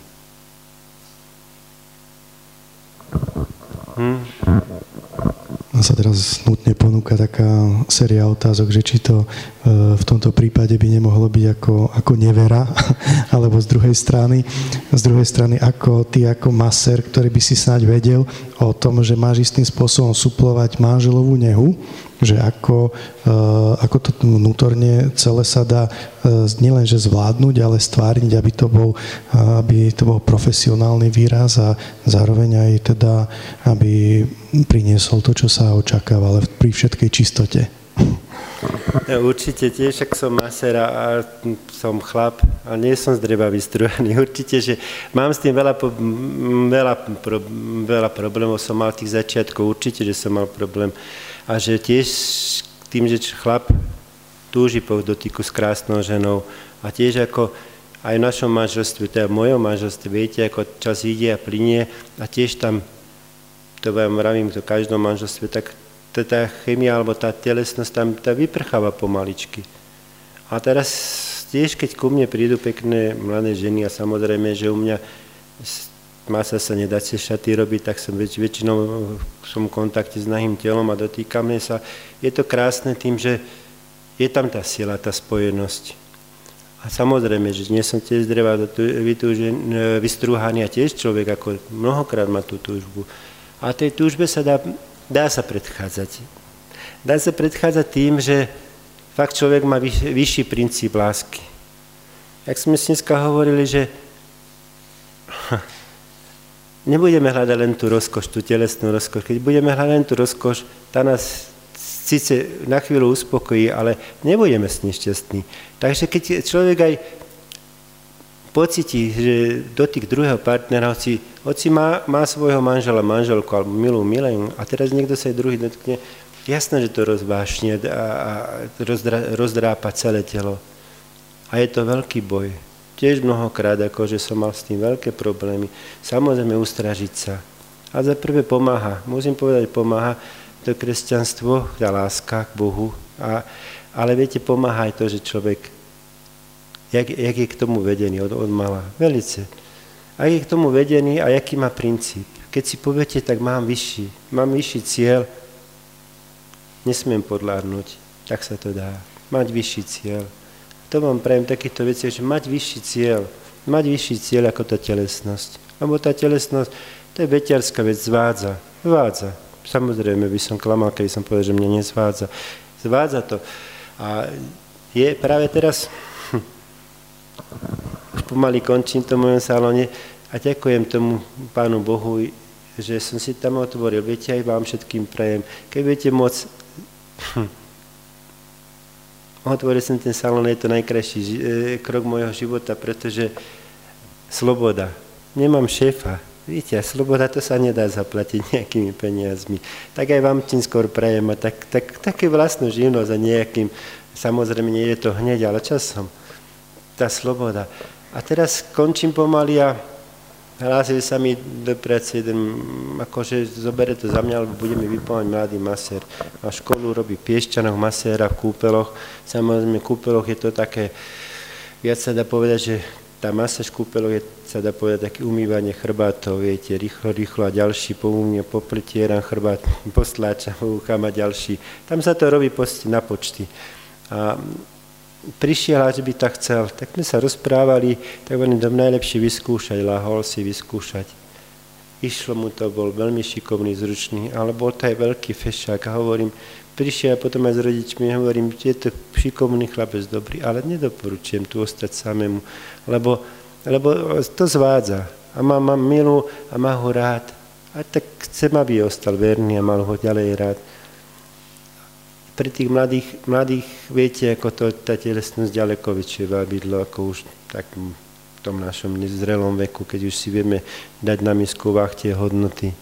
Hm? Nám sa teraz nutne ponúka taká séria otázok, že či to e, v tomto prípade by nemohlo byť ako, ako nevera, alebo z druhej strany, z druhej strany ako ty ako masér, ktorý by si snáď vedel o tom, že máš istým spôsobom suplovať manželovú nehu, že ako, e, ako to vnútorne celé sa dá e, nielenže zvládnuť, ale stvárniť, aby to bol, aby to bol profesionálny výraz a zároveň aj teda, aby priniesol to, čo sa očakáva, ale pri všetkej čistote. Ja, určite tiež, ak som masér a som chlap a nie som z dreva vystruhaný. Určite, že mám s tým veľa, veľa, veľa problémov, som mal tých začiatkov, určite, že som mal problém. A že tiež tým, že chlap túži po dotyku s krásnou ženou a tiež ako aj v našom manželstve, teda v mojom manželstve, viete, ako čas ide a plynie a tiež tam, to vám vravím, to v každom manželstve, tak tá chemia alebo tá telesnosť tam tá vyprcháva pomaličky. A teraz tiež, keď ku mne prídu pekné mladé ženy a samozrejme, že u mňa masa sa nedá si šaty robiť, tak som väč, väčšinou som v kontakte s nahým telom a dotýkame sa. Je to krásne tým, že je tam tá sila, tá spojenosť. A samozrejme, že nie som tiež z dreva vystrúhaný a tiež človek, ako mnohokrát má tú túžbu. A tej túžbe sa dá, dá sa predchádzať. Dá sa predchádzať tým, že fakt človek má vyš, vyšší princíp lásky. Jak sme si dneska hovorili, že nebudeme hľadať len tú rozkoš, tú telesnú rozkoš. Keď budeme hľadať len tú rozkoš, tá nás síce na chvíľu uspokojí, ale nebudeme s ní šťastní. Takže keď človek aj pocíti, že dotyk druhého partnera, hoci, hoci má, má svojho manžela, manželku alebo milú, milenú a teraz niekto sa aj druhý dotkne, jasné, že to rozvášne a, a rozdrá, rozdrápa celé telo. A je to veľký boj. Tiež mnohokrát, akože som mal s tým veľké problémy. Samozrejme ustražiť sa. A za prvé pomáha. Musím povedať, pomáha to kresťanstvo, tá láska k Bohu. A, ale viete, pomáha aj to, že človek, jak, jak je k tomu vedený od, od mala. Velice. A je k tomu vedený a jaký má princíp. Keď si poviete, tak mám vyšší. Mám vyšší cieľ. Nesmiem podľadnúť. Tak sa to dá. Mať vyšší cieľ. To vám prajem takéto veci, že mať vyšší cieľ, mať vyšší cieľ ako tá telesnosť. Lebo tá telesnosť, to je beťarská vec, zvádza, zvádza. Samozrejme by som klamal, keby som povedal, že mňa nezvádza. Zvádza to. A je práve teraz, hm, už pomaly končím to v mojom salóne a ďakujem tomu Pánu Bohu, že som si tam otvoril. Viete, aj vám všetkým prajem, keď budete môcť, hm, otvoril som ten salón, je to najkrajší krok môjho života, pretože sloboda. Nemám šéfa. Viete, a sloboda to sa nedá zaplatiť nejakými peniazmi. Tak aj vám tým skôr prajem a tak, tak, také vlastnú živnosť a nejakým, samozrejme nie je to hneď, ale časom. Tá sloboda. A teraz končím pomaly a hlásil sa mi do práce jeden, akože zobere to za mňa, alebo budeme vypomáhať mladý masér. A školu robí v Piešťanoch, maséra v Kúpeloch. Samozrejme, v Kúpeloch je to také, viac sa dá povedať, že tá masáž v Kúpeloch je, sa dá povedať, také umývanie chrbátov, viete, rýchlo, rýchlo a ďalší poumie, popletieram chrbát, postláčam uchám a ďalší. Tam sa to robí na počty. A prišiel, až by tak chcel, tak sme sa rozprávali, tak hovorím, dom najlepšie vyskúšať, lahol si vyskúšať. Išlo mu to, bol veľmi šikovný, zručný, ale bol to aj veľký fešák a hovorím, prišiel a potom aj s rodičmi, hovorím, je to šikovný chlapec, dobrý, ale nedoporučujem tu ostať samému, lebo, lebo to zvádza a má, má milú a má ho rád a tak chcem, aby ostal verný a mal ho ďalej rád. Pre tých mladých, mladých viete, ako to, tá telesnosť ďaleko väčšie vábidlo, ako už tak v tom našom nezrelom veku, keď už si vieme dať na misku váh tie hodnoty.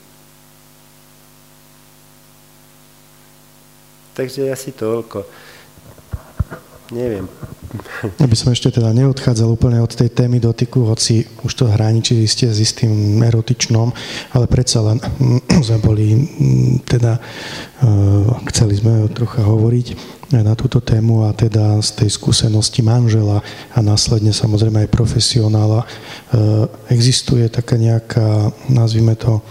Takže asi toľko. Neviem. Aby som ešte teda neodchádzal úplne od tej témy dotyku, hoci už to hraničí iste s istým erotičnom, ale predsa len sme boli, teda chceli sme trocha hovoriť aj na túto tému a teda z tej skúsenosti manžela a následne samozrejme aj profesionála existuje taká nejaká, nazvime to,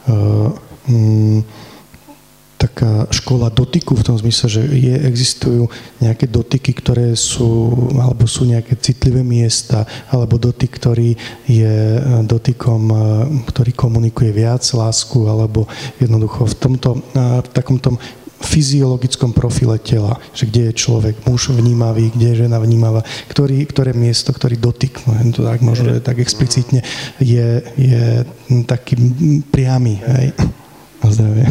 taká škola dotyku v tom zmysle, že je, existujú nejaké dotyky, ktoré sú, alebo sú nejaké citlivé miesta, alebo dotyk, ktorý je dotykom, ktorý komunikuje viac lásku, alebo jednoducho v tomto, v takomto fyziologickom profile tela, že kde je človek, muž vnímavý, kde je žena vnímavá, ktorý, ktoré miesto, ktorý dotyk, no to tak možno tak explicitne, je, je taký priamy, hej. Zdravie.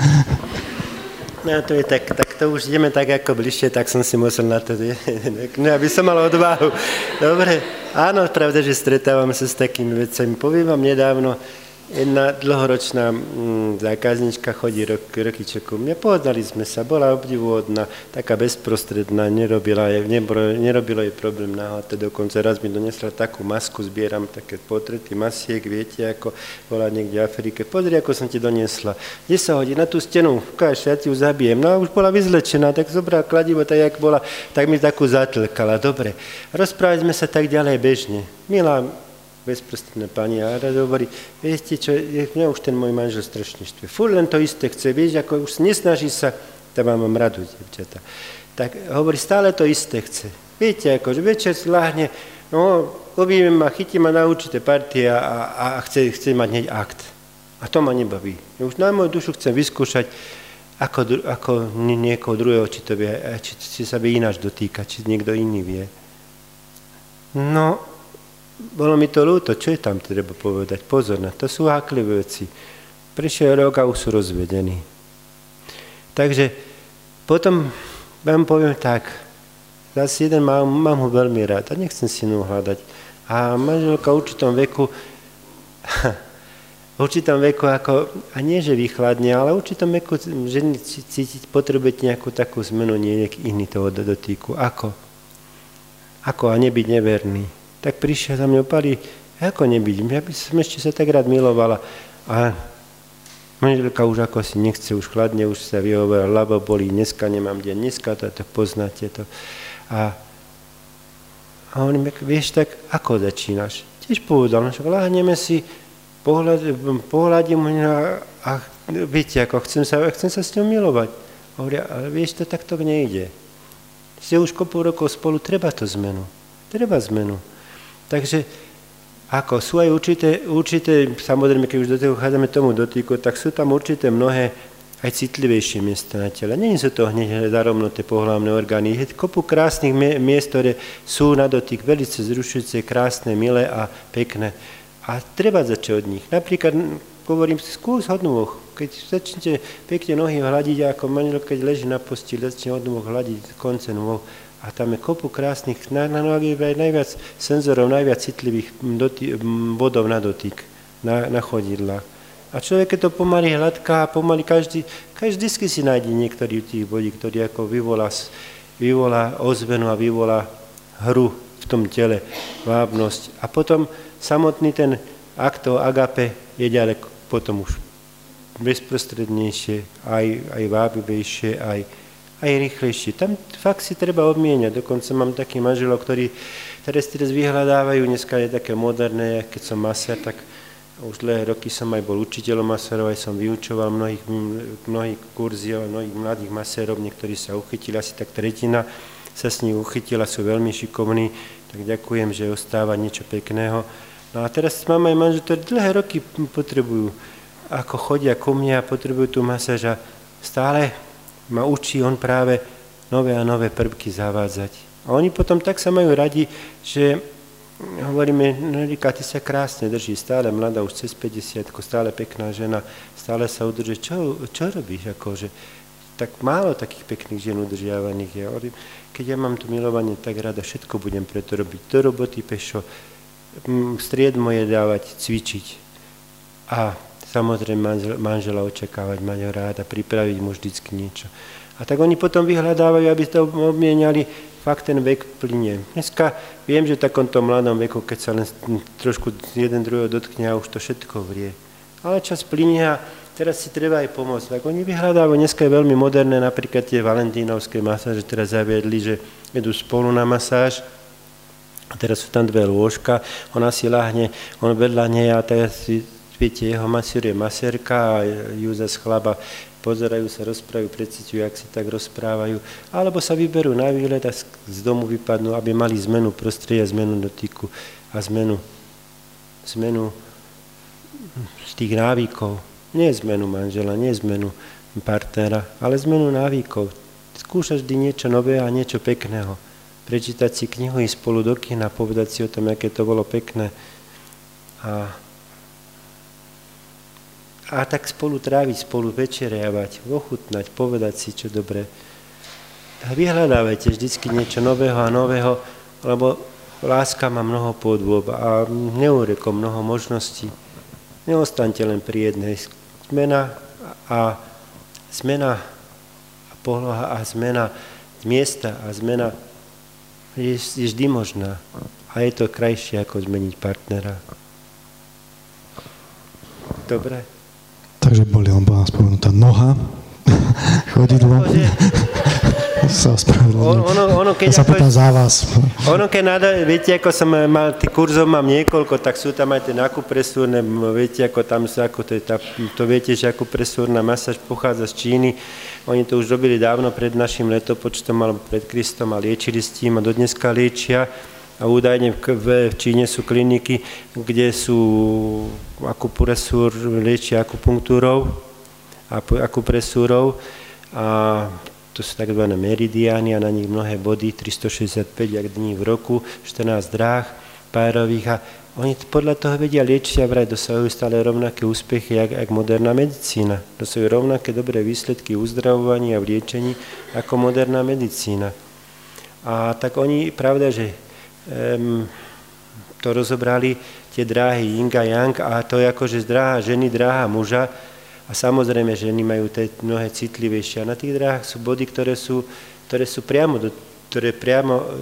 No to je tak, tak to už ideme tak ako bližšie, tak som si musel na to, no, aby som mal odvahu. Dobre, áno, pravda, že stretávame sa s takými vecami. Poviem vám nedávno, jedna dlhoročná mm, zákaznička chodí rok, roky čo ku mne. Pohodnali sme sa, bola obdivuhodná, taká bezprostredná, nerobila jej, nebolo, nerobilo jej problém náhľad. Dokonca raz mi donesla takú masku, zbieram také potrety masiek, viete, ako bola niekde v Afrike. Pozri, ako som ti doniesla. Kde sa hodí? Na tú stenu, ukáž, ja ti ju zabijem. No a už bola vyzlečená, tak zobrala kladivo, tak jak bola, tak mi takú zatlkala. Dobre, rozprávali sme sa tak ďalej bežne. Milá, bezprostredná pani a rada hovorí, viete čo, mňa už ten môj manžel strašne štve. Furt len to isté chce, vieš, ako už nesnaží sa, to mám radu, devčata. Tak hovorí, stále to isté chce. Viete, akože večer si láhne, no, objíme ma, chytí ma na určité partie a, a, a chce, chce mať hneď akt. A to ma nebaví. Už na moju dušu chcem vyskúšať, ako, ako niekoho druhého, či to vie, či, či sa vie ináč dotýkať, či niekto iný vie. No, bolo mi to ľúto, čo je tam treba povedať? Pozor na, to sú háklivé veci. Prišiel rok a už sú rozvedení. Takže potom vám poviem tak, zase jeden mám, mám ho veľmi rád a nechcem si inú hľadať. A manželka v určitom veku, v určitom veku ako, a nie že vychladne, ale v určitom veku ženy cítiť, potrebujete nejakú takú zmenu, nie nejaký iný toho dotýku. Ako? Ako a nebyť neverný. Tak prišiel za mňa opali, ako nebyť, ja by som ešte sa tak rád milovala. A manželka už ako si nechce, už chladne, už sa vyhovorila, hlava bolí, dneska nemám deň, dneska to, to poznáte to. A, a on mi, vieš tak, ako začínaš? Tiež povedal, že láhneme si, pohľad, pohľadím a, a viete, ako chcem sa, chcem sa s ňou milovať. Hovoria, ale vieš, to takto nejde. Ste už kopu rokov spolu, treba to zmenu. Treba zmenu. Takže ako sú aj určité, určité, samozrejme, keď už do toho chádzame tomu dotýku, tak sú tam určité mnohé aj citlivejšie miesta na tele. Nie sú to hneď zarobnuté pohlavné orgány. Je kopu krásnych miest, ktoré sú na dotyk veľmi zrušujúce, krásne, milé a pekné. A treba začať od nich. Napríklad, hovorím, skús od nôh. Keď začnete pekne nohy hľadiť, ako manžel, keď leží na posteli, začne od nôh hľadiť konce nôh. A tam je kopu krásnych, na, na nohy je najviac senzorov, najviac citlivých dotý, bodov na dotyk, na, na chodidlách. A človek, keď to pomaly hladká, pomaly každý, každý vždy si nájde niektorý tých bodí, ktorý ako vyvolá, vyvolá ozvenu a vyvolá hru v tom tele, vábnosť. A potom samotný ten akt o agape je ďaleko potom už bezprostrednejšie, aj, aj vábivejšie, aj aj rýchlejšie. Tam fakt si treba obmieniať. Dokonca mám takých manželov, ktorí teraz teraz vyhľadávajú. Dneska je také moderné, keď som masár, tak už dlhé roky som aj bol učiteľom masárov, aj som vyučoval mnohých, mnohých kurzí, mnohých mladých masérov, niektorí sa uchytili, asi tak tretina sa s nich uchytila, sú veľmi šikovní, tak ďakujem, že ostáva niečo pekného. No a teraz mám aj manžel, ktorí dlhé roky potrebujú, ako chodia ku mne a potrebujú tú masáž a stále ma učí on práve nové a nové prvky zavádzať. A oni potom tak sa majú radi, že hovoríme, no Rika, ty sa krásne drží, stále mladá, už cez päťdesiatku, stále pekná žena, stále sa udrží. Čo, čo robíš? Akože, tak málo takých pekných žien udržiavaných je. Ja, keď ja mám to milovanie tak rada, všetko budem preto robiť. Do roboty pešo, stried moje dávať, cvičiť. A samozrejme manžel, manžela očakávať, mať ho rád a pripraviť mu vždycky niečo. A tak oni potom vyhľadávajú, aby to obmieniali, fakt ten vek plynie. Dneska viem, že v takomto mladom veku, keď sa len trošku jeden druhého dotkne a už to všetko vrie. Ale čas plynie a teraz si treba aj pomôcť. Tak oni vyhľadávajú, dneska je veľmi moderné, napríklad tie valentínovské masáže teraz zaviedli, že idú spolu na masáž. A teraz sú tam dve lôžka, ona si ľahne, on vedľa nej a teraz si, viete, jeho masír je masérka a ju zase chlaba pozerajú sa, rozprávajú, precíťujú, jak si tak rozprávajú. Alebo sa vyberú na výlet a z domu vypadnú, aby mali zmenu prostredia, zmenu dotyku a zmenu, zmenu z tých návykov. Nie zmenu manžela, nie zmenu partnera, ale zmenu návykov. Skúšaš vždy niečo nového a niečo pekného. Prečítať si knihu, ísť spolu do kina, povedať si o tom, aké to bolo pekné. A, a tak spolu tráviť, spolu večeriavať, ochutnať, povedať si, čo dobre. A vyhľadávajte vždycky niečo nového a nového, lebo láska má mnoho podôb a neurekom mnoho možností. Neostaňte len pri jednej. Zmena a zmena a poloha a zmena miesta a zmena je, je vždy možná. A je to krajšie, ako zmeniť partnera. Dobre? Takže boli, len bola spomenutá noha, chodidlo. Sa ospravedlňujem. Ono, ono, keď ja sa pýtam za vás. Ono, keď nada, viete, ako som mal, tých kurzov mám niekoľko, tak sú tam aj tie akupresúrne, viete, ako tam sú, ako to je, tá, to viete, že akupresúrna masáž pochádza z Číny. Oni to už robili dávno pred našim letopočtom, alebo pred Kristom a liečili s tým a dodneska liečia. A údajne v Číne sú kliniky, kde sú akupresúr, liečia akupunktúrou, akupresúrou a to sú tzv. Meridiány a na nich mnohé body, tristošesťdesiatpäť dní v roku, štrnásť dráh párových a oni podľa toho vedia liečiť a vraj dosahujú stále rovnaké úspechy, jak, jak moderná medicína. Dosahujú rovnaké dobré výsledky v uzdravovaní a v liečení ako moderná medicína. A tak oni, pravda, že um, to rozobrali tie dráhy yin a yang a to je akože dráha ženy, dráha muža. A samozrejme, ženy majú tie mnohé citlivejšie. A na tých dráhach sú body, ktoré sú, ktoré sú priamo, ktoré priamo e,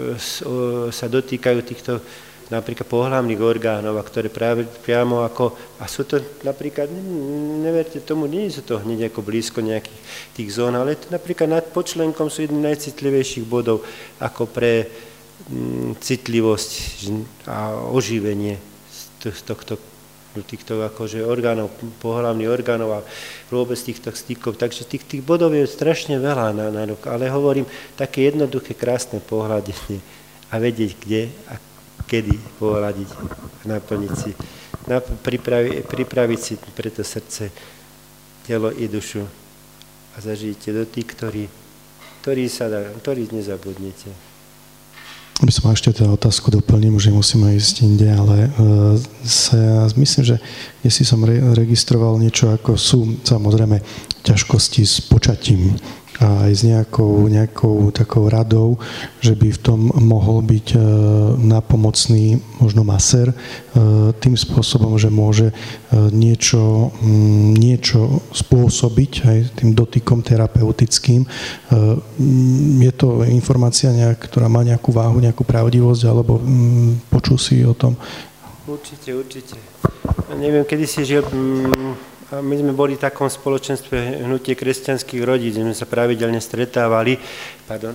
sa dotýkajú týchto napríklad pohlavných orgánov, a ktoré práve priamo ako... A sú to napríklad, neverte tomu, nie sú to hneď ako blízko nejakých tých zón, ale to napríklad nad počlenkom sú jedny najcitlivejších bodov ako pre m, citlivosť a oživenie z tohto týchto akože orgánov, pohlavných orgánov a vôbec týchto stykov. Takže tých, tých bodov je strašne veľa na, na rok, ale hovorím, také jednoduché, krásne pohľadenie a vedieť, kde a kedy pohľadiť, naplniť si, pripravi, pripraviť si pre to srdce, telo i dušu a zažijete do tých, ktorí, ktorí sa dá, ktorí nezabudnete. Aby som ešte teda otázku doplním, už musíme ísť inde, ale uh, sa, ja myslím, že dnes si som re, registroval niečo, ako sú samozrejme ťažkosti s počatím a aj s nejakou, nejakou takou radou, že by v tom mohol byť uh, napomocný možno masér uh, tým spôsobom, že môže uh, niečo, um, niečo spôsobiť aj tým dotykom terapeutickým. Uh, je to informácia, nejak, ktorá má nejakú váhu, nejakú pravdivosť, alebo um, počul si o tom? Určite, určite. Ja neviem, kedy si žil... Um... A my sme boli v takom spoločenstve hnutie kresťanských rodín, kde sme sa pravidelne stretávali, pardon,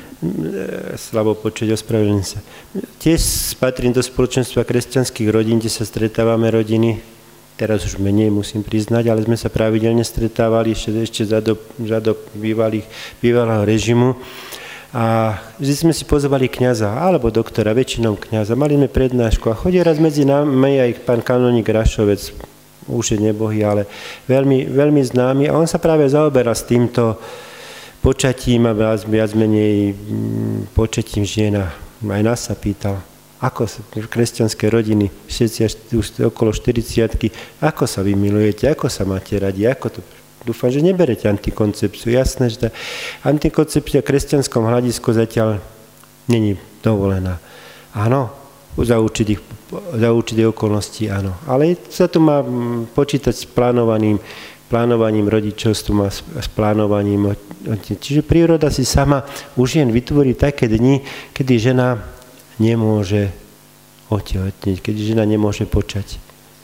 slabo počuť, ospravedlňujem sa. Tiež patrím do spoločenstva kresťanských rodín, kde sa stretávame rodiny, teraz už menej musím priznať, ale sme sa pravidelne stretávali ešte, ešte za dob, za dob bývalých, bývalého režimu. A vždy sme si pozvali kňaza, alebo doktora, väčšinou kňaza. Mali sme prednášku a chodí raz medzi nami aj pán kanoník Rašovec, už je nebohý, ale veľmi, veľmi známy. A on sa práve zaoberá s týmto počatím a viac menej počatím žien. Aj nás sa pýtal, ako sa kresťanské rodiny, všetci až už okolo štyridsiatky, ako sa vy milujete, ako sa máte radi, ako to... Dúfam, že neberete antikoncepciu. Jasné, že tá antikoncepcia v kresťanskom hľadisku zatiaľ není dovolená. Áno, za určitých, za určitých okolností, áno. Ale sa tu má počítať s plánovaným, plánovaním rodičovstvom a s plánovaním. Čiže príroda si sama už jen vytvorí také dni, kedy žena nemôže otehotniť, kedy žena nemôže počať.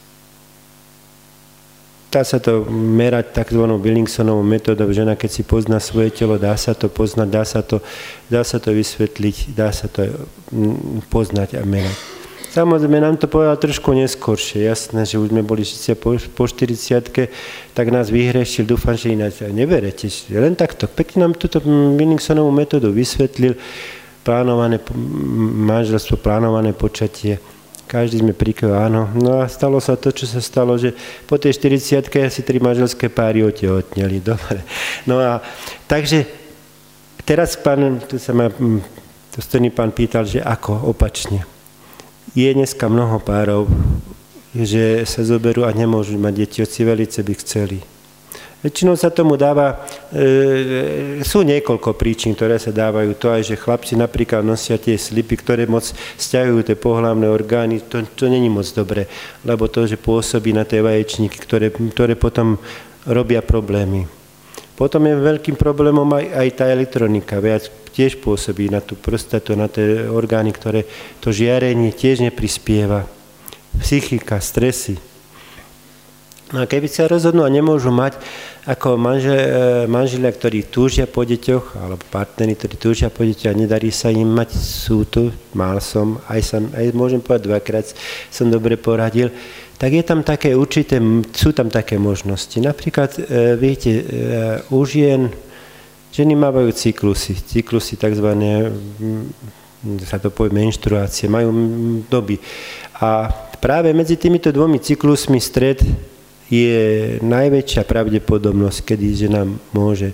Dá sa to merať takzvanou Willingsonovou metódou. Žena, keď si pozná svoje telo, dá sa to poznať, dá sa to, dá sa to vysvetliť, dá sa to poznať a merať. Samozrejme, nám to povedal trošku neskôršie. Jasné, že už sme boli po, po štyridsiatke, tak nás vyhrešil. Dúfam, že ináč neverete. Len takto. Pekne nám túto Willingsonovú metódu vysvetlil. Plánované manželstvo, plánované počatie. Každý sme prikývali, áno. No a stalo sa to, čo sa stalo, že po tej štyridsiatke asi tri manželské páry otehotneli. Dobre. No a takže teraz pán, tu sa ma dostojný pán pýtal, že ako opačne. Je dneska mnoho párov, že sa zoberú a nemôžu mať deti, hoci velice by chceli. Väčšinou sa tomu dáva, e, sú niekoľko príčin, ktoré sa dávajú. To aj, že chlapci napríklad nosia tie slipy, ktoré moc sťahujú tie pohlavné orgány, to, to není moc dobre, lebo to, že pôsobí na tie vaječníky, ktoré, ktoré potom robia problémy. Potom je veľkým problémom aj, aj tá elektronika, viac tiež pôsobí na tú prostatu, na tie orgány, ktoré to žiarenie tiež neprispieva. Psychika, stresy. No a keby sa rozhodnú a nemôžu mať ako manžel, manželia, ktorí túžia po deťoch, alebo partneri, ktorí túžia po deťoch a nedarí sa im mať, sú tu, mal som, aj, som, aj môžem povedať dvakrát, som dobre poradil, tak je tam také určité, sú tam také možnosti. Napríklad, viete, u žien, ženy mávajú cyklusy, cyklusy takzvané, sa to povie menštruácie, majú doby. A práve medzi týmito dvomi cyklusmi stred je najväčšia pravdepodobnosť, kedy žena môže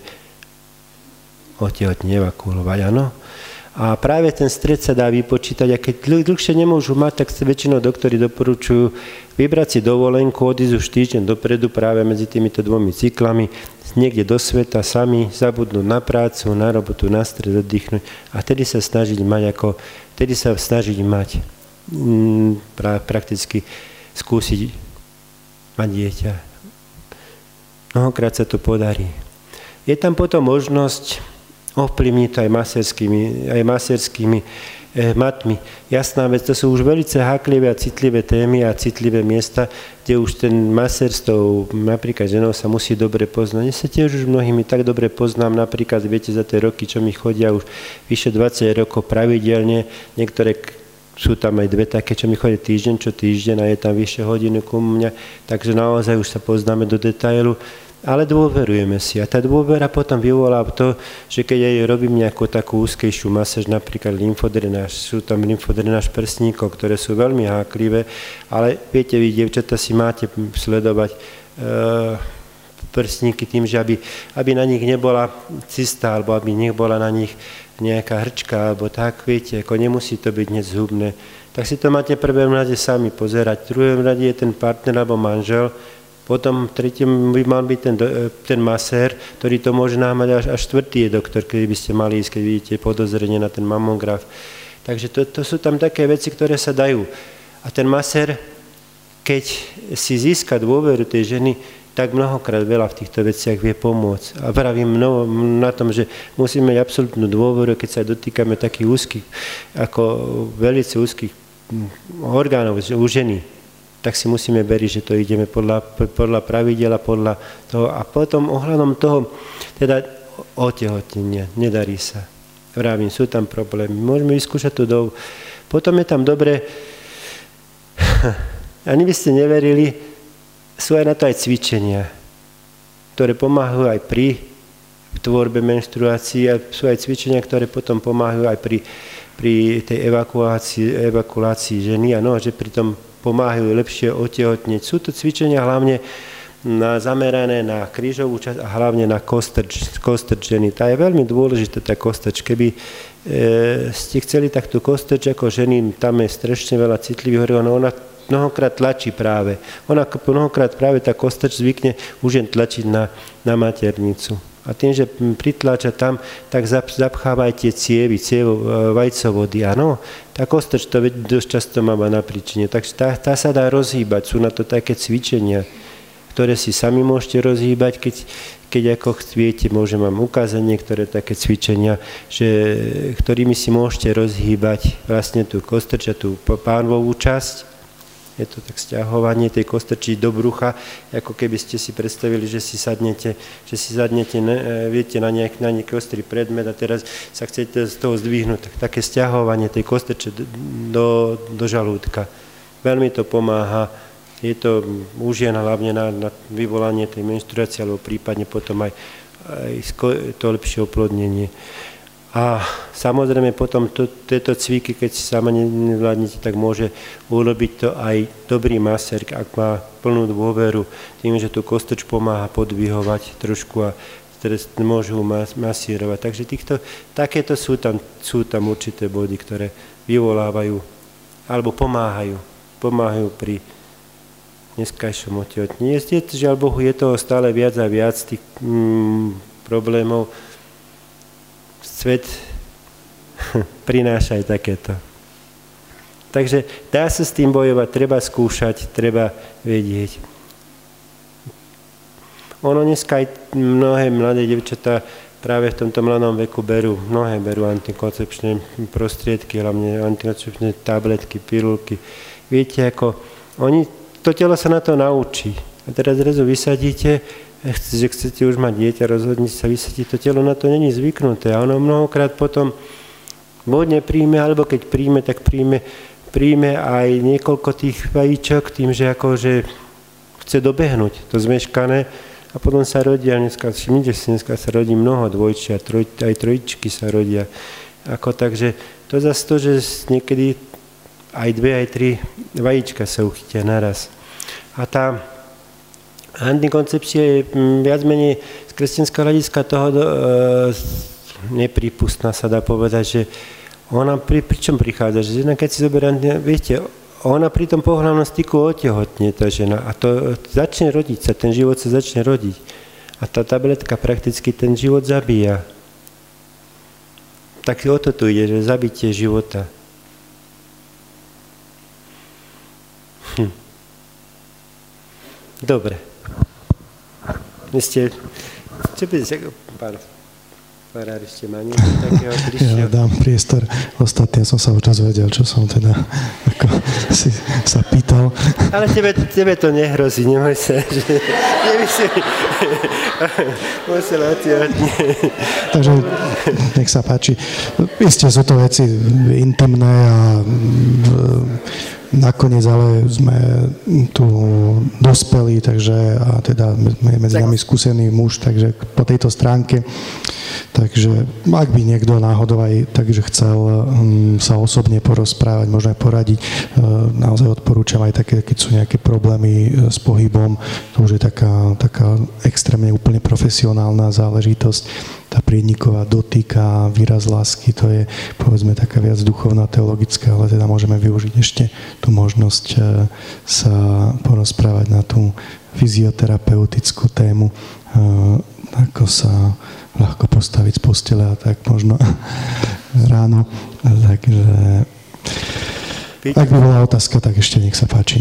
otehotniť, evakuovať, áno. A práve ten stred sa dá vypočítať a keď dlh, dlhšie nemôžu mať, tak väčšinou doktori doporučujú vybrať si dovolenku, odísť už týždeň dopredu práve medzi týmito dvomi cyklami, niekde do sveta sami, zabudnúť na prácu, na robotu, na stred, oddychnúť a vtedy sa snažiť mať ako, vtedy sa snažiť mať m, pra, prakticky skúsiť mať dieťa. Mnohokrát sa to podarí. Je tam potom možnosť ovplyvniť to aj maserskými, aj maserskými eh, matmi. Jasná vec, to sú už veľmi háklivé a citlivé témy a citlivé miesta, kde už ten maser s tou napríklad ženou sa musí dobre poznať. Ja sa tiež už mnohými tak dobre poznám, napríklad, viete, za tie roky, čo mi chodia už vyše dvadsať rokov pravidelne, niektoré sú tam aj dve také, čo mi chodia týždeň, čo týždeň a je tam vyššie hodinu ku mňa, takže naozaj už sa poznáme do detailu, ale dôverujeme si. A tá dôvera potom vyvolá to, že keď aj robím nejakú takú úzkejšiu masáž, napríklad lymfodrenáž, sú tam lymfodrenáž prsníkov, ktoré sú veľmi háklivé, ale viete vy, dievčatá, si máte sledovať e, prsníky tým, že aby, aby na nich nebola cysta, alebo aby nebola na nich nejaká hrčka, alebo tak, viete, ako nemusí to byť hneď zhubné. Tak si to máte v prvom rade sami pozerať. V druhom rade je ten partner alebo manžel, potom v treťom by mal byť ten, ten masér, ktorý to môže námať, až, až štvrtý je doktor, keď by ste mali ísť, keď vidíte podozrenie na ten mamograf. Takže to, to sú tam také veci, ktoré sa dajú. A ten masér, keď si získa dôveru tej ženy, tak mnohokrát veľa v týchto veciach vie pomôcť. A vravím mnoho na tom, že musíme mať absolútnu dôveru, keď sa dotýkame takých úzkých, ako veľmi úzkých orgánov u ženy, tak si musíme veriť, že to ideme podľa, podľa pravidel a podľa toho. A potom ohľadom toho, teda otehotnenia, nedarí sa. Vravím, sú tam problémy. Môžeme vyskúšať tú dobu. Potom je tam dobre, ani by ste neverili, sú aj na to aj cvičenia, ktoré pomáhajú aj pri tvorbe menštruácií a sú aj cvičenia, ktoré potom pomáhajú aj pri, pri tej evakuácii, evakuácii ženy a no, že pritom pomáhajú lepšie otehotnieť. Sú to cvičenia hlavne na, zamerané na krížovú časť a hlavne na kostrč, kostrč ženy. Tá je veľmi dôležitá, tá kostrč. Keby e, ste chceli takto kostrč ako ženy, tam je strašne veľa citlivých orgánov, ona mnohokrát tlačí práve. Ona mnohokrát práve tá kostrč zvykne už jen tlačiť na, na maternicu. A tým, že pritláča tam, tak zapcháva aj tie cievy, cievo, vajcovody. Áno, tá kostrč to dosť často má na príčine. Takže tá, tá sa dá rozhýbať. Sú na to také cvičenia, ktoré si sami môžete rozhýbať, keď, keď ako viete, môžem vám ukázať niektoré také cvičenia, že, ktorými si môžete rozhýbať vlastne tú kostrčatú pánvovú časť. Je to tak sťahovanie tej kostrčí do brucha, ako keby ste si predstavili, že si sadnete, že si sadnete, ne, viete, na nejaký, na nejaký ostrý predmet a teraz sa chcete z toho zdvihnúť. Tak, také sťahovanie tej kostrče do, do žalúdka. Veľmi to pomáha. Je to u žien hlavne na, na vyvolanie tej menštruácie, alebo prípadne potom aj, aj to lepšie oplodnenie. A samozrejme potom to, tieto cviky, keď si sama nevládnete, tak môže urobiť to aj dobrý masér, ak má plnú dôveru, tým, že tú kostrč pomáha podvihovať trošku a teraz môžu mas, masírovať. Takže týchto, takéto sú tam, sú tam určité body, ktoré vyvolávajú alebo pomáhajú, pomáhajú pri dneskajšom otehotnení. Žiaľ Bohu, je toho stále viac a viac tých mm, problémov. Svet prináša aj takéto. Takže dá sa s tým bojovať, treba skúšať, treba vedieť. Ono dneska aj mnohé mladé devčatá práve v tomto mladom veku berú, mnohé berú antikoncepčné prostriedky, hlavne antikoncepčné tabletky, pilulky. Viete, ako oni, to telo sa na to naučí. A teraz zrazu vysadíte, že chcete už mať dieťa, rozhodnite sa vysadiť, to telo na to není zvyknuté. A ono mnohokrát potom buď nepríjme, alebo keď príjme, tak príjme, príjme aj niekoľko tých vajíčok tým, že akože chce dobehnúť to zmeškané a potom sa rodia, dneska, všimnite si, dneska sa rodí mnoho dvojčí a troj, aj trojičky sa rodia. Ako, takže to zase to, že niekedy aj dve, aj tri vajíčka sa uchytia naraz. A tá antikoncepcia je viac menej z kresťanského hľadiska toho e, neprípustná, sa dá povedať, že ona pri, pri čom prichádza? Že žena, keď si zoberá, viete, ona pri tom pohlavnom styku otehotne, tá žena, a to začne rodiť sa, ten život sa začne rodiť. A tá tabletka prakticky ten život zabíja. Tak o to tu ide, že zabitie života. Hm. Dobre. Ste, čo by ste, pán farár, ešte má niečo takého prišiel? Ja dám priestor. Ostatne som sa už vedel, čo som teda ako si sa pýtal. Ale tebe, tebe to nehrozí, nemoj sa, že nemyslím, musela ti hodne. Takže nech sa páči. Isté sú to veci intimné a nakoniec ale sme tu dospelí, takže a teda medzi nami skúsený muž, takže po tejto stránke. Takže ak by niekto náhodou aj takže chcel um, sa osobne porozprávať, možno aj poradiť, uh, naozaj odporúčam aj také, keď sú nejaké problémy uh, s pohybom, to už je taká, taká extrémne úplne profesionálna záležitosť. Tá priedniková dotyka, výraz lásky, to je povedzme taká viac duchovná, teologická, ale teda môžeme využiť ešte tú možnosť uh, sa porozprávať na tú fyzioterapeutickú tému, uh, ako sa ľahko postaviť z postele a tak možno ráno. Takže ak by bola otázka, tak ešte nech sa páči.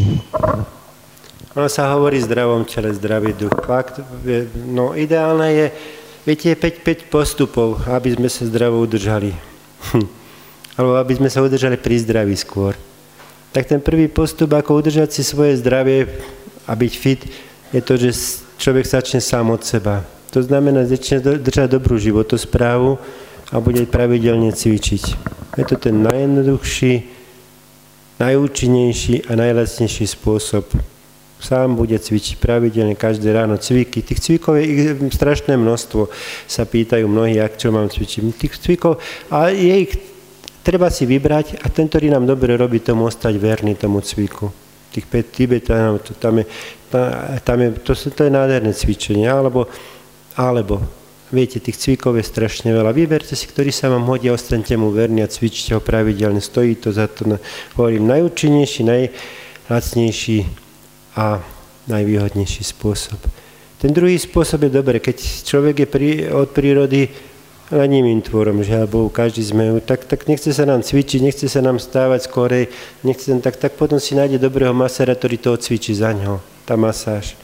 Ono sa hovorí zdravom tele, zdravý duch. Fakt, no ideálne je, viete, je päť, päť postupov, aby sme sa zdravo udržali. Hm. Alebo aby sme sa udržali pri zdraví skôr. Tak ten prvý postup, ako udržať si svoje zdravie a byť fit, je to, že človek začne sám od seba. To znamená, že začne držať dobrú životosprávu a bude pravidelne cvičiť. Je to ten najjednoduchší, najúčinnejší a najlacnejší spôsob. Sám bude cvičiť pravidelne každé ráno cviky. Tých cvikov je ich strašné množstvo. Sa pýtajú mnohí, ak čo mám cvičiť. Tých cvikov, a je ich treba si vybrať a ten, ktorý nám dobre robí, tomu ostať verný tomu cviku. Tých päť Tibetánov, to, tam je, tam je, to, to je nádherné cvičenie. Alebo Alebo, viete, tých cvikov je strašne veľa. Vyberte si, ktorý sa vám hodí, ostaňte mu verný a cvičte ho pravidelne. Stojí to za to, na, hovorím, najúčinnejší, najlacnejší a najvýhodnejší spôsob. Ten druhý spôsob je dobre, keď človek je pri, od prírody lenivým tvorom, že alebo každý sme, tak, tak nechce sa nám cvičiť, nechce sa nám stávať skorej, nechce, tak, tak potom si nájde dobrého maséra, ktorý to odcvičí za ňo, tá masáž.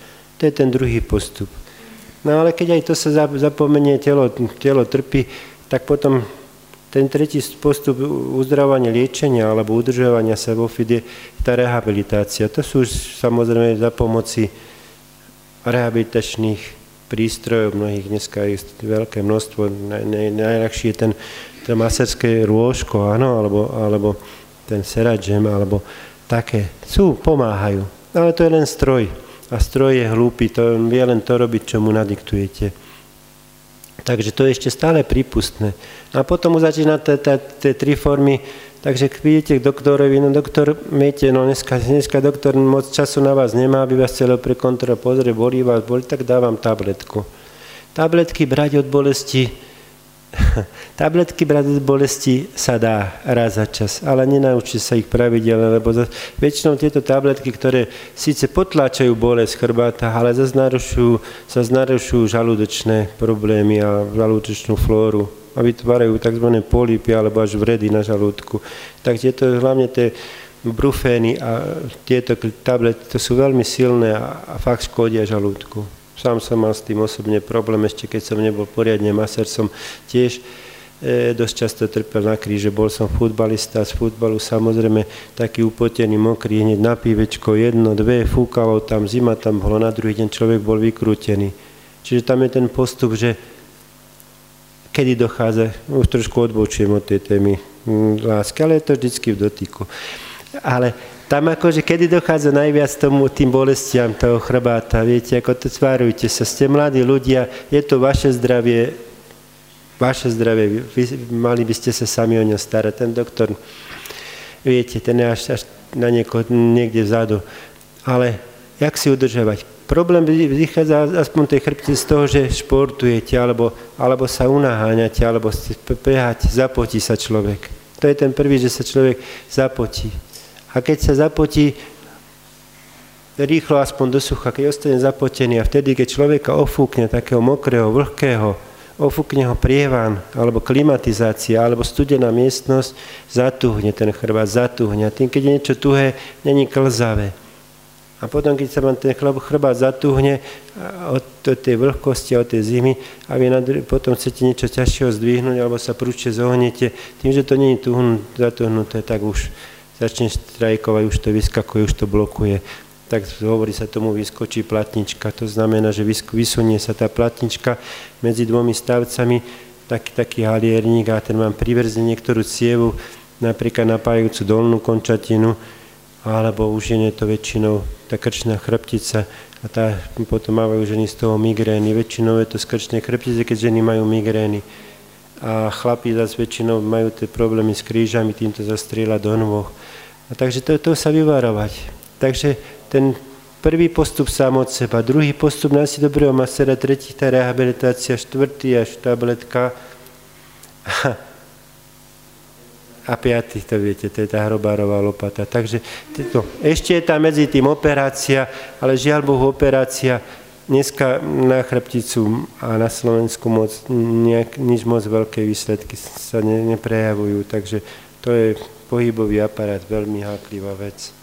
To je ten druhý postup. No ale keď aj to sa zapomenie, telo, telo trpí, tak potom ten tretí postup uzdravovania, liečenia alebo udržovania sa vo fit je tá rehabilitácia. To sú už samozrejme za pomoci rehabilitačných prístrojov, mnohých dneska je veľké množstvo, naj, naj, najľahšie je ten, to maserské rôžko, áno, alebo, alebo ten seradžem, alebo také. Sú, pomáhajú, ale to je len stroj. A stroj je hlúpy, to vie len to robiť, čo mu nadiktujete. Takže to je ešte stále prípustné. A potom už začína tie tri formy, takže vidíte k doktorovi, no doktor, viete, no dneska, dneska doktor moc času na vás nemá, aby vás chcel prekontrolovať, pozrie, bolí vás, bolí, tak dávam tabletku. Tabletky brať od bolesti, tabletky brať od bolesti sa dá raz za čas, ale nenaučí sa ich pravidelne, lebo za, väčšinou tieto tabletky, ktoré síce potláčajú bolesť chrbáta, ale zase narušujú, zase narušujú žalúdočné problémy a žalúdočnú flóru a vytvárajú tzv. Polípy alebo až vredy na žalúdku. Takže to hlavne tie brufény a tieto tablety, to sú veľmi silné a, a fakt škodia žalúdku. Sám som mal s tým osobne problém, ešte keď som nebol poriadne masér, som tiež e, dosť často trpel na kríže. Bol som futbalista, z futbalu samozrejme taký upotený, mokrý, hneď na pívečko, jedno, dve, fúkalo tam, zima tam bolo, na druhý deň človek bol vykrútený. Čiže tam je ten postup, že kedy dochádza, už trošku odbočujem od tej témy lásky, ale je to vždycky v dotyku. Ale tam akože, kedy dochádza najviac tomu, tým bolestiam toho chrbáta, viete, ako to tvárujte sa, ste mladí ľudia, je to vaše zdravie, vaše zdravie, vy, mali by ste sa sami o ňo starať. Ten doktor, viete, ten je až, až na nieko, niekde vzadu. Ale jak si udržovať? Problém vychádza aspoň tej chrbtice z toho, že športujete, alebo, alebo sa unaháňate, alebo ste behať, zapotí sa človek. To je ten prvý, že sa človek zapotí. A keď sa zapotí rýchlo aspoň do sucha, keď ostane zapotený a vtedy, keď človeka ofúkne takého mokrého, vlhkého, ofúkne ho prievan, alebo klimatizácia, alebo studená miestnosť, zatuhne ten chrbát, zatuhne. A tým, keď je niečo tuhé, není klzavé. A potom, keď sa vám ten chrbát zatuhne od tej vlhkosti, od tej zimy a vy potom chcete niečo ťažšieho zdvihnúť, alebo sa prúčne zohnete, tým, že to nie je zatuhnuté, tak už začne štrajkovať, už to vyskakuje, už to blokuje. Tak hovorí sa tomu, vyskočí platnička. To znamená, že vysunie sa tá platnička medzi dvomi stavcami, taký, taký halierník a ten vám priverzie niektorú cievu, napríklad napájajúcu dolnú končatinu, alebo už je to väčšinou tá krčná chrbtica a tá, potom mávajú ženy z toho migrény. Väčšinou je to z krčnej chrbtice, keď ženy majú migrény. A chlapí zase väčšinou majú tie problémy s krížami, týmto zastrieľa do nôh. A takže to, to sa vyvarovať. Takže ten prvý postup sám od seba, druhý postup nási dobrého masera, tretí tá rehabilitácia, štvrtý až tabletka a piatý, to viete, to je tá hrobárová lopata. Takže to, ešte je tam medzi tým operácia, ale žiaľ Bohu operácia dneska na chrbticu a na Slovensku moc, nejak, nič moc veľké výsledky sa ne, neprejavujú, takže to je pohybový aparát, veľmi háklivá vec.